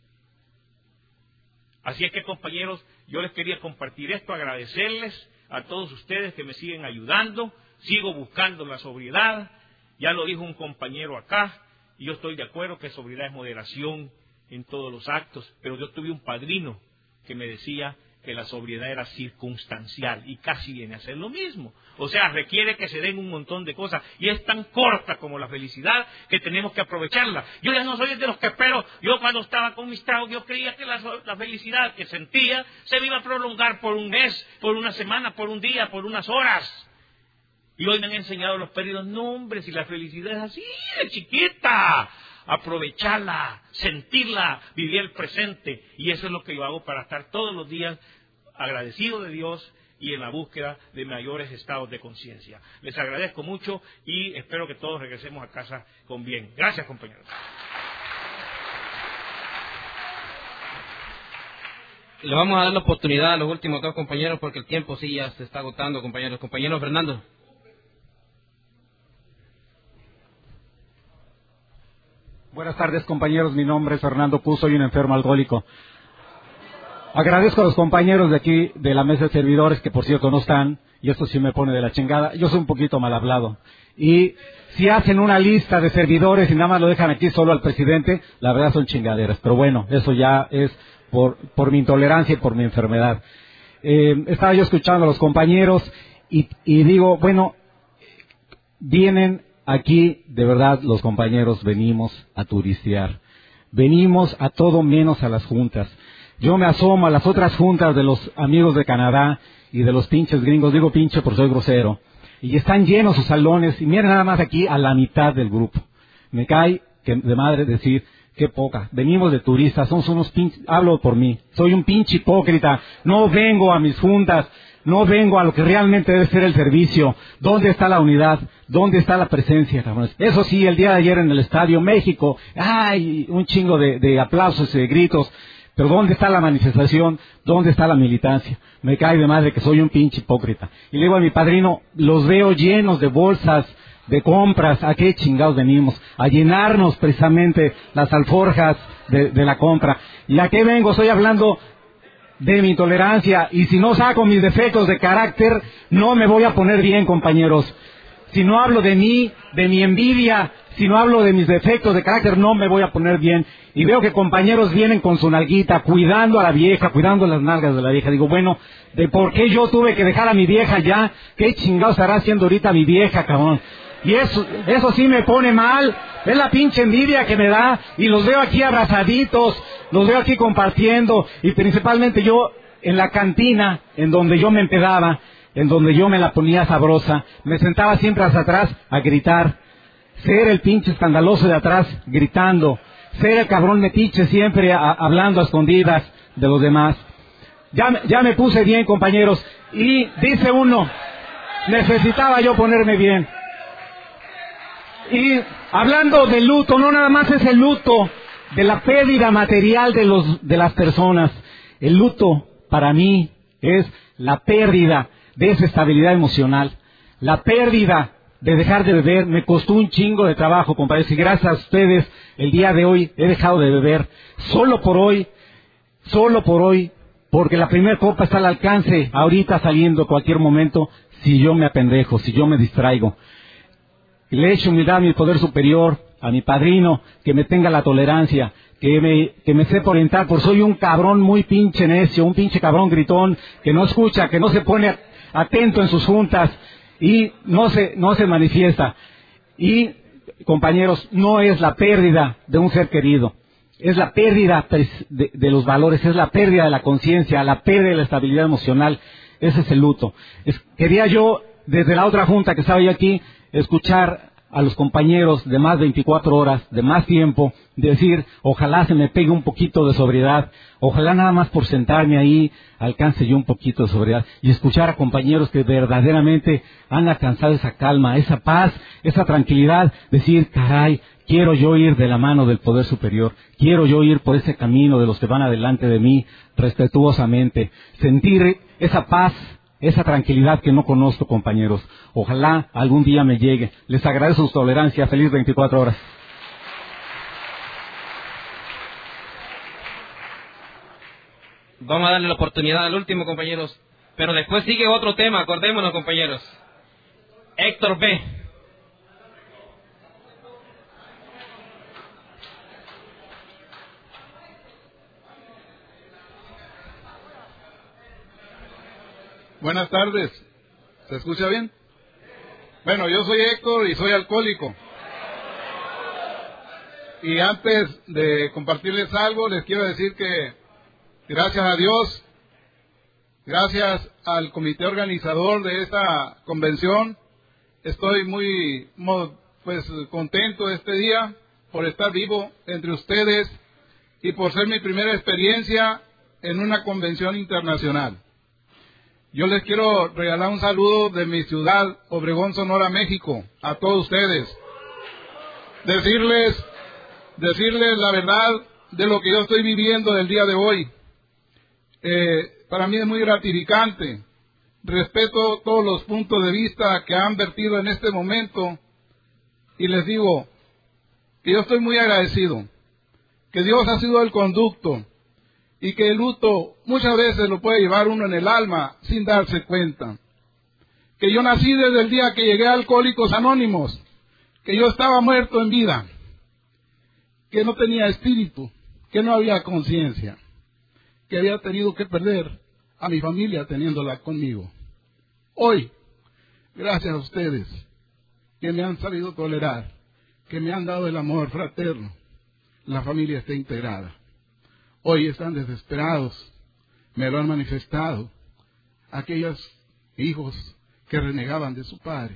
Así es que, compañeros, yo les quería compartir esto, agradecerles a todos ustedes que me siguen ayudando, sigo buscando la sobriedad, ya lo dijo un compañero acá, y yo estoy de acuerdo que sobriedad es moderación en todos los actos, pero yo tuve un padrino que me decía que la sobriedad era circunstancial y casi viene a ser lo mismo. O sea, requiere que se den un montón de cosas y es tan corta como la felicidad que tenemos que aprovecharla. Yo ya no soy de los que espero, yo cuando estaba con mis tragos yo creía que la, la felicidad que sentía se me iba a prolongar por un mes, por una semana, por un día, por unas horas. Y hoy me han enseñado los perdidos, no hombre, si la felicidad es así, de chiquita, aprovecharla, sentirla, vivir el presente. Y eso es lo que yo hago para estar todos los días agradecido de Dios y en la búsqueda de mayores estados de conciencia. Les agradezco mucho y espero que todos regresemos a casa con bien. Gracias, compañeros. Le vamos a dar la oportunidad a los últimos dos compañeros porque el tiempo sí ya se está agotando, compañeros. Compañero Fernando. Buenas tardes, compañeros. Mi nombre es Fernando Puz, soy un enfermo alcohólico. Agradezco a los compañeros de aquí, de la mesa de servidores, que por cierto no están, y esto sí me pone de la chingada. Yo soy un poquito mal hablado. Y si hacen una lista de servidores y nada más lo dejan aquí solo al presidente, la verdad son chingaderas. Pero bueno, eso ya es por, por mi intolerancia y por mi enfermedad. Eh, estaba yo escuchando a los compañeros y, y digo, bueno, vienen aquí, de verdad, los compañeros venimos a turistear. Venimos a todo menos a las juntas. Yo me asomo a las otras juntas de los amigos de Canadá y de los pinches gringos, digo pinche porque soy grosero, y están llenos sus salones, y miren nada más aquí a la mitad del grupo. Me cae que de madre decir, qué poca, venimos de turistas, somos unos pinches, hablo por mí, soy un pinche hipócrita, no vengo a mis juntas, no vengo a lo que realmente debe ser el servicio. ¿Dónde está la unidad? ¿Dónde está la presencia, cabrones? Eso sí, el día de ayer en el Estadio México, ¡ay! Un chingo de, de aplausos y de gritos. Pero ¿dónde está la manifestación? ¿Dónde está la militancia? Me cae de madre que soy un pinche hipócrita. Y le digo a mi padrino, los veo llenos de bolsas, de compras. ¿A qué chingados venimos? A llenarnos precisamente las alforjas de, de la compra. ¿Y a qué vengo? Estoy hablando de mi intolerancia. Y si no saco mis defectos de carácter, no me voy a poner bien, compañeros. Si no hablo de mí, de mi envidia, si no hablo de mis defectos de carácter, no me voy a poner bien. Y veo que compañeros vienen con su nalguita, cuidando a la vieja, cuidando las nalgas de la vieja. Digo, bueno, ¿de por qué yo tuve que dejar a mi vieja ya? ¿Qué chingados estará haciendo ahorita mi vieja, cabrón? Y eso, eso sí me pone mal. Es la pinche envidia que me da. Y los veo aquí abrazaditos, los veo aquí compartiendo. Y principalmente yo en la cantina, en donde yo me empedaba, en donde yo me la ponía sabrosa, me sentaba siempre hacia atrás a gritar, ser el pinche escandaloso de atrás gritando, ser el cabrón metiche siempre a, hablando a escondidas de los demás. Ya, ya me puse bien, compañeros, y dice uno, necesitaba yo ponerme bien. Y hablando del luto, no nada más es el luto de la pérdida material de los de las personas. El luto para mí es la pérdida de esa estabilidad emocional, la pérdida de dejar de beber. Me costó un chingo de trabajo, compadres, y gracias a ustedes el día de hoy he dejado de beber, solo por hoy, solo por hoy, porque la primera copa está al alcance, ahorita saliendo cualquier momento, si yo me apendejo, si yo me distraigo. Le echo humildad a mi poder superior, a mi padrino, que me tenga la tolerancia, que me, que me sepa orientar, porque soy un cabrón muy pinche necio, un pinche cabrón gritón, que no escucha, que no se pone atento en sus juntas y no se, no se manifiesta. Y, compañeros, no es la pérdida de un ser querido, es la pérdida de, de los valores, es la pérdida de la conciencia, la pérdida de la estabilidad emocional. Ese es el luto. Es, quería yo, desde la otra junta que estaba yo aquí, escuchar a los compañeros de más de veinticuatro horas, de más tiempo, decir, ojalá se me pegue un poquito de sobriedad, ojalá nada más por sentarme ahí alcance yo un poquito de sobriedad, y escuchar a compañeros que verdaderamente han alcanzado esa calma, esa paz, esa tranquilidad, decir, caray, quiero yo ir de la mano del poder superior, quiero yo ir por ese camino de los que van adelante de mí, respetuosamente, sentir esa paz, esa tranquilidad que no conozco, compañeros. Ojalá algún día me llegue. Les agradezco su tolerancia. Feliz veinticuatro horas. Vamos a darle la oportunidad al último, compañeros. Pero después sigue otro tema, acordémonos, compañeros. Héctor B. Buenas tardes. ¿Se escucha bien? Bueno, yo soy Héctor y soy alcohólico. Y antes de compartirles algo, les quiero decir que gracias a Dios, gracias al comité organizador de esta convención, estoy muy pues contento este día por estar vivo entre ustedes y por ser mi primera experiencia en una convención internacional. Yo les quiero regalar un saludo de mi ciudad, Obregón, Sonora, México, a todos ustedes. Decirles, decirles la verdad de lo que yo estoy viviendo del día de hoy. eh, para mí es muy gratificante. Respeto todos los puntos de vista que han vertido en este momento y les digo que yo estoy muy agradecido, que Dios ha sido el conducto y que el luto muchas veces lo puede llevar uno en el alma sin darse cuenta. Que yo nací desde el día que llegué a Alcohólicos Anónimos, que yo estaba muerto en vida, que no tenía espíritu, que no había conciencia, que había tenido que perder a mi familia teniéndola conmigo. Hoy, gracias a ustedes, que me han sabido tolerar, que me han dado el amor fraterno, la familia está integrada. Hoy están desesperados, me lo han manifestado, aquellos hijos que renegaban de su padre.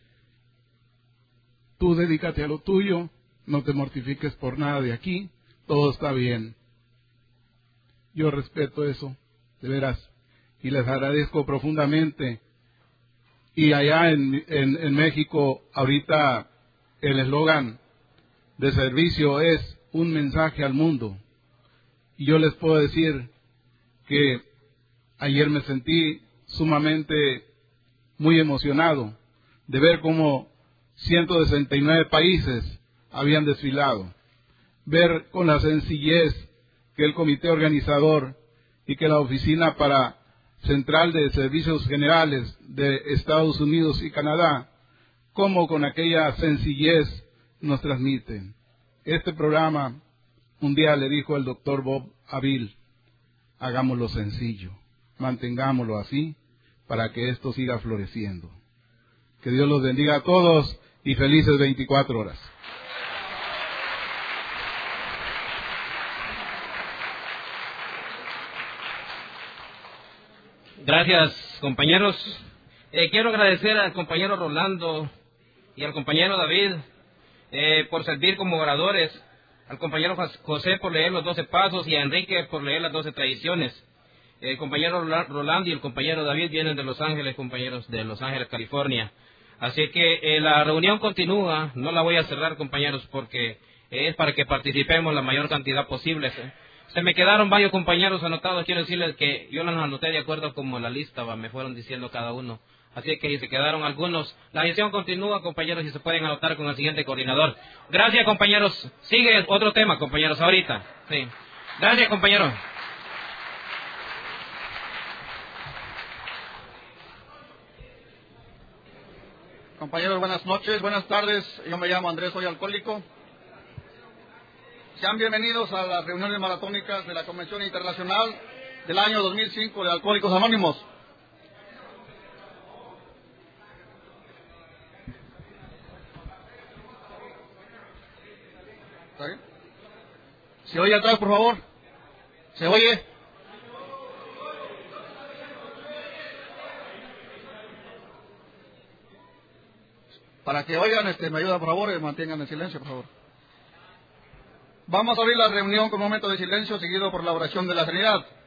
Tú dedícate a lo tuyo, no te mortifiques por nada de aquí, todo está bien. Yo respeto eso, de veras, y les agradezco profundamente. Y allá en, en, en México, ahorita el eslogan de servicio es un mensaje al mundo. Y yo les puedo decir que ayer me sentí sumamente muy emocionado de ver cómo ciento sesenta y nueve países habían desfilado. Ver con la sencillez que el comité organizador y que la Oficina para Central de Servicios Generales de Estados Unidos y Canadá, cómo con aquella sencillez nos transmiten. Este programa, un día le dijo el doctor Bob Avil, hagámoslo sencillo, mantengámoslo así para que esto siga floreciendo. Que Dios los bendiga a todos y felices veinticuatro horas. Gracias, compañeros. Eh, quiero agradecer al compañero Rolando y al compañero David eh, por servir como oradores, al compañero José por leer los doce pasos y a Enrique por leer las doce tradiciones. El compañero Rolando y el compañero David vienen de Los Ángeles, compañeros de Los Ángeles, California. Así que eh, la reunión continúa, no la voy a cerrar, compañeros, porque es para que participemos la mayor cantidad posible. ¿eh? Se me quedaron varios compañeros anotados, quiero decirles que yo los anoté de acuerdo como la lista, ¿va? Me fueron diciendo cada uno. Así que se quedaron algunos. La sesión continúa, compañeros, y se pueden anotar con el siguiente coordinador. Gracias, compañeros. Sigue otro tema, compañeros, ahorita. Sí. Gracias, compañeros. Compañeros, buenas noches, buenas tardes. Yo me llamo Andrés, soy alcohólico. Sean bienvenidos a las reuniones maratónicas de la Convención Internacional del año dos mil cinco de Alcohólicos Anónimos. ¿Está bien? ¿Se oye atrás, por favor? ¿Se oye? Para que oigan, este, me ayuda por favor y mantengan el silencio, por favor. Vamos a abrir la reunión con un momento de silencio seguido por la oración de la Trinidad.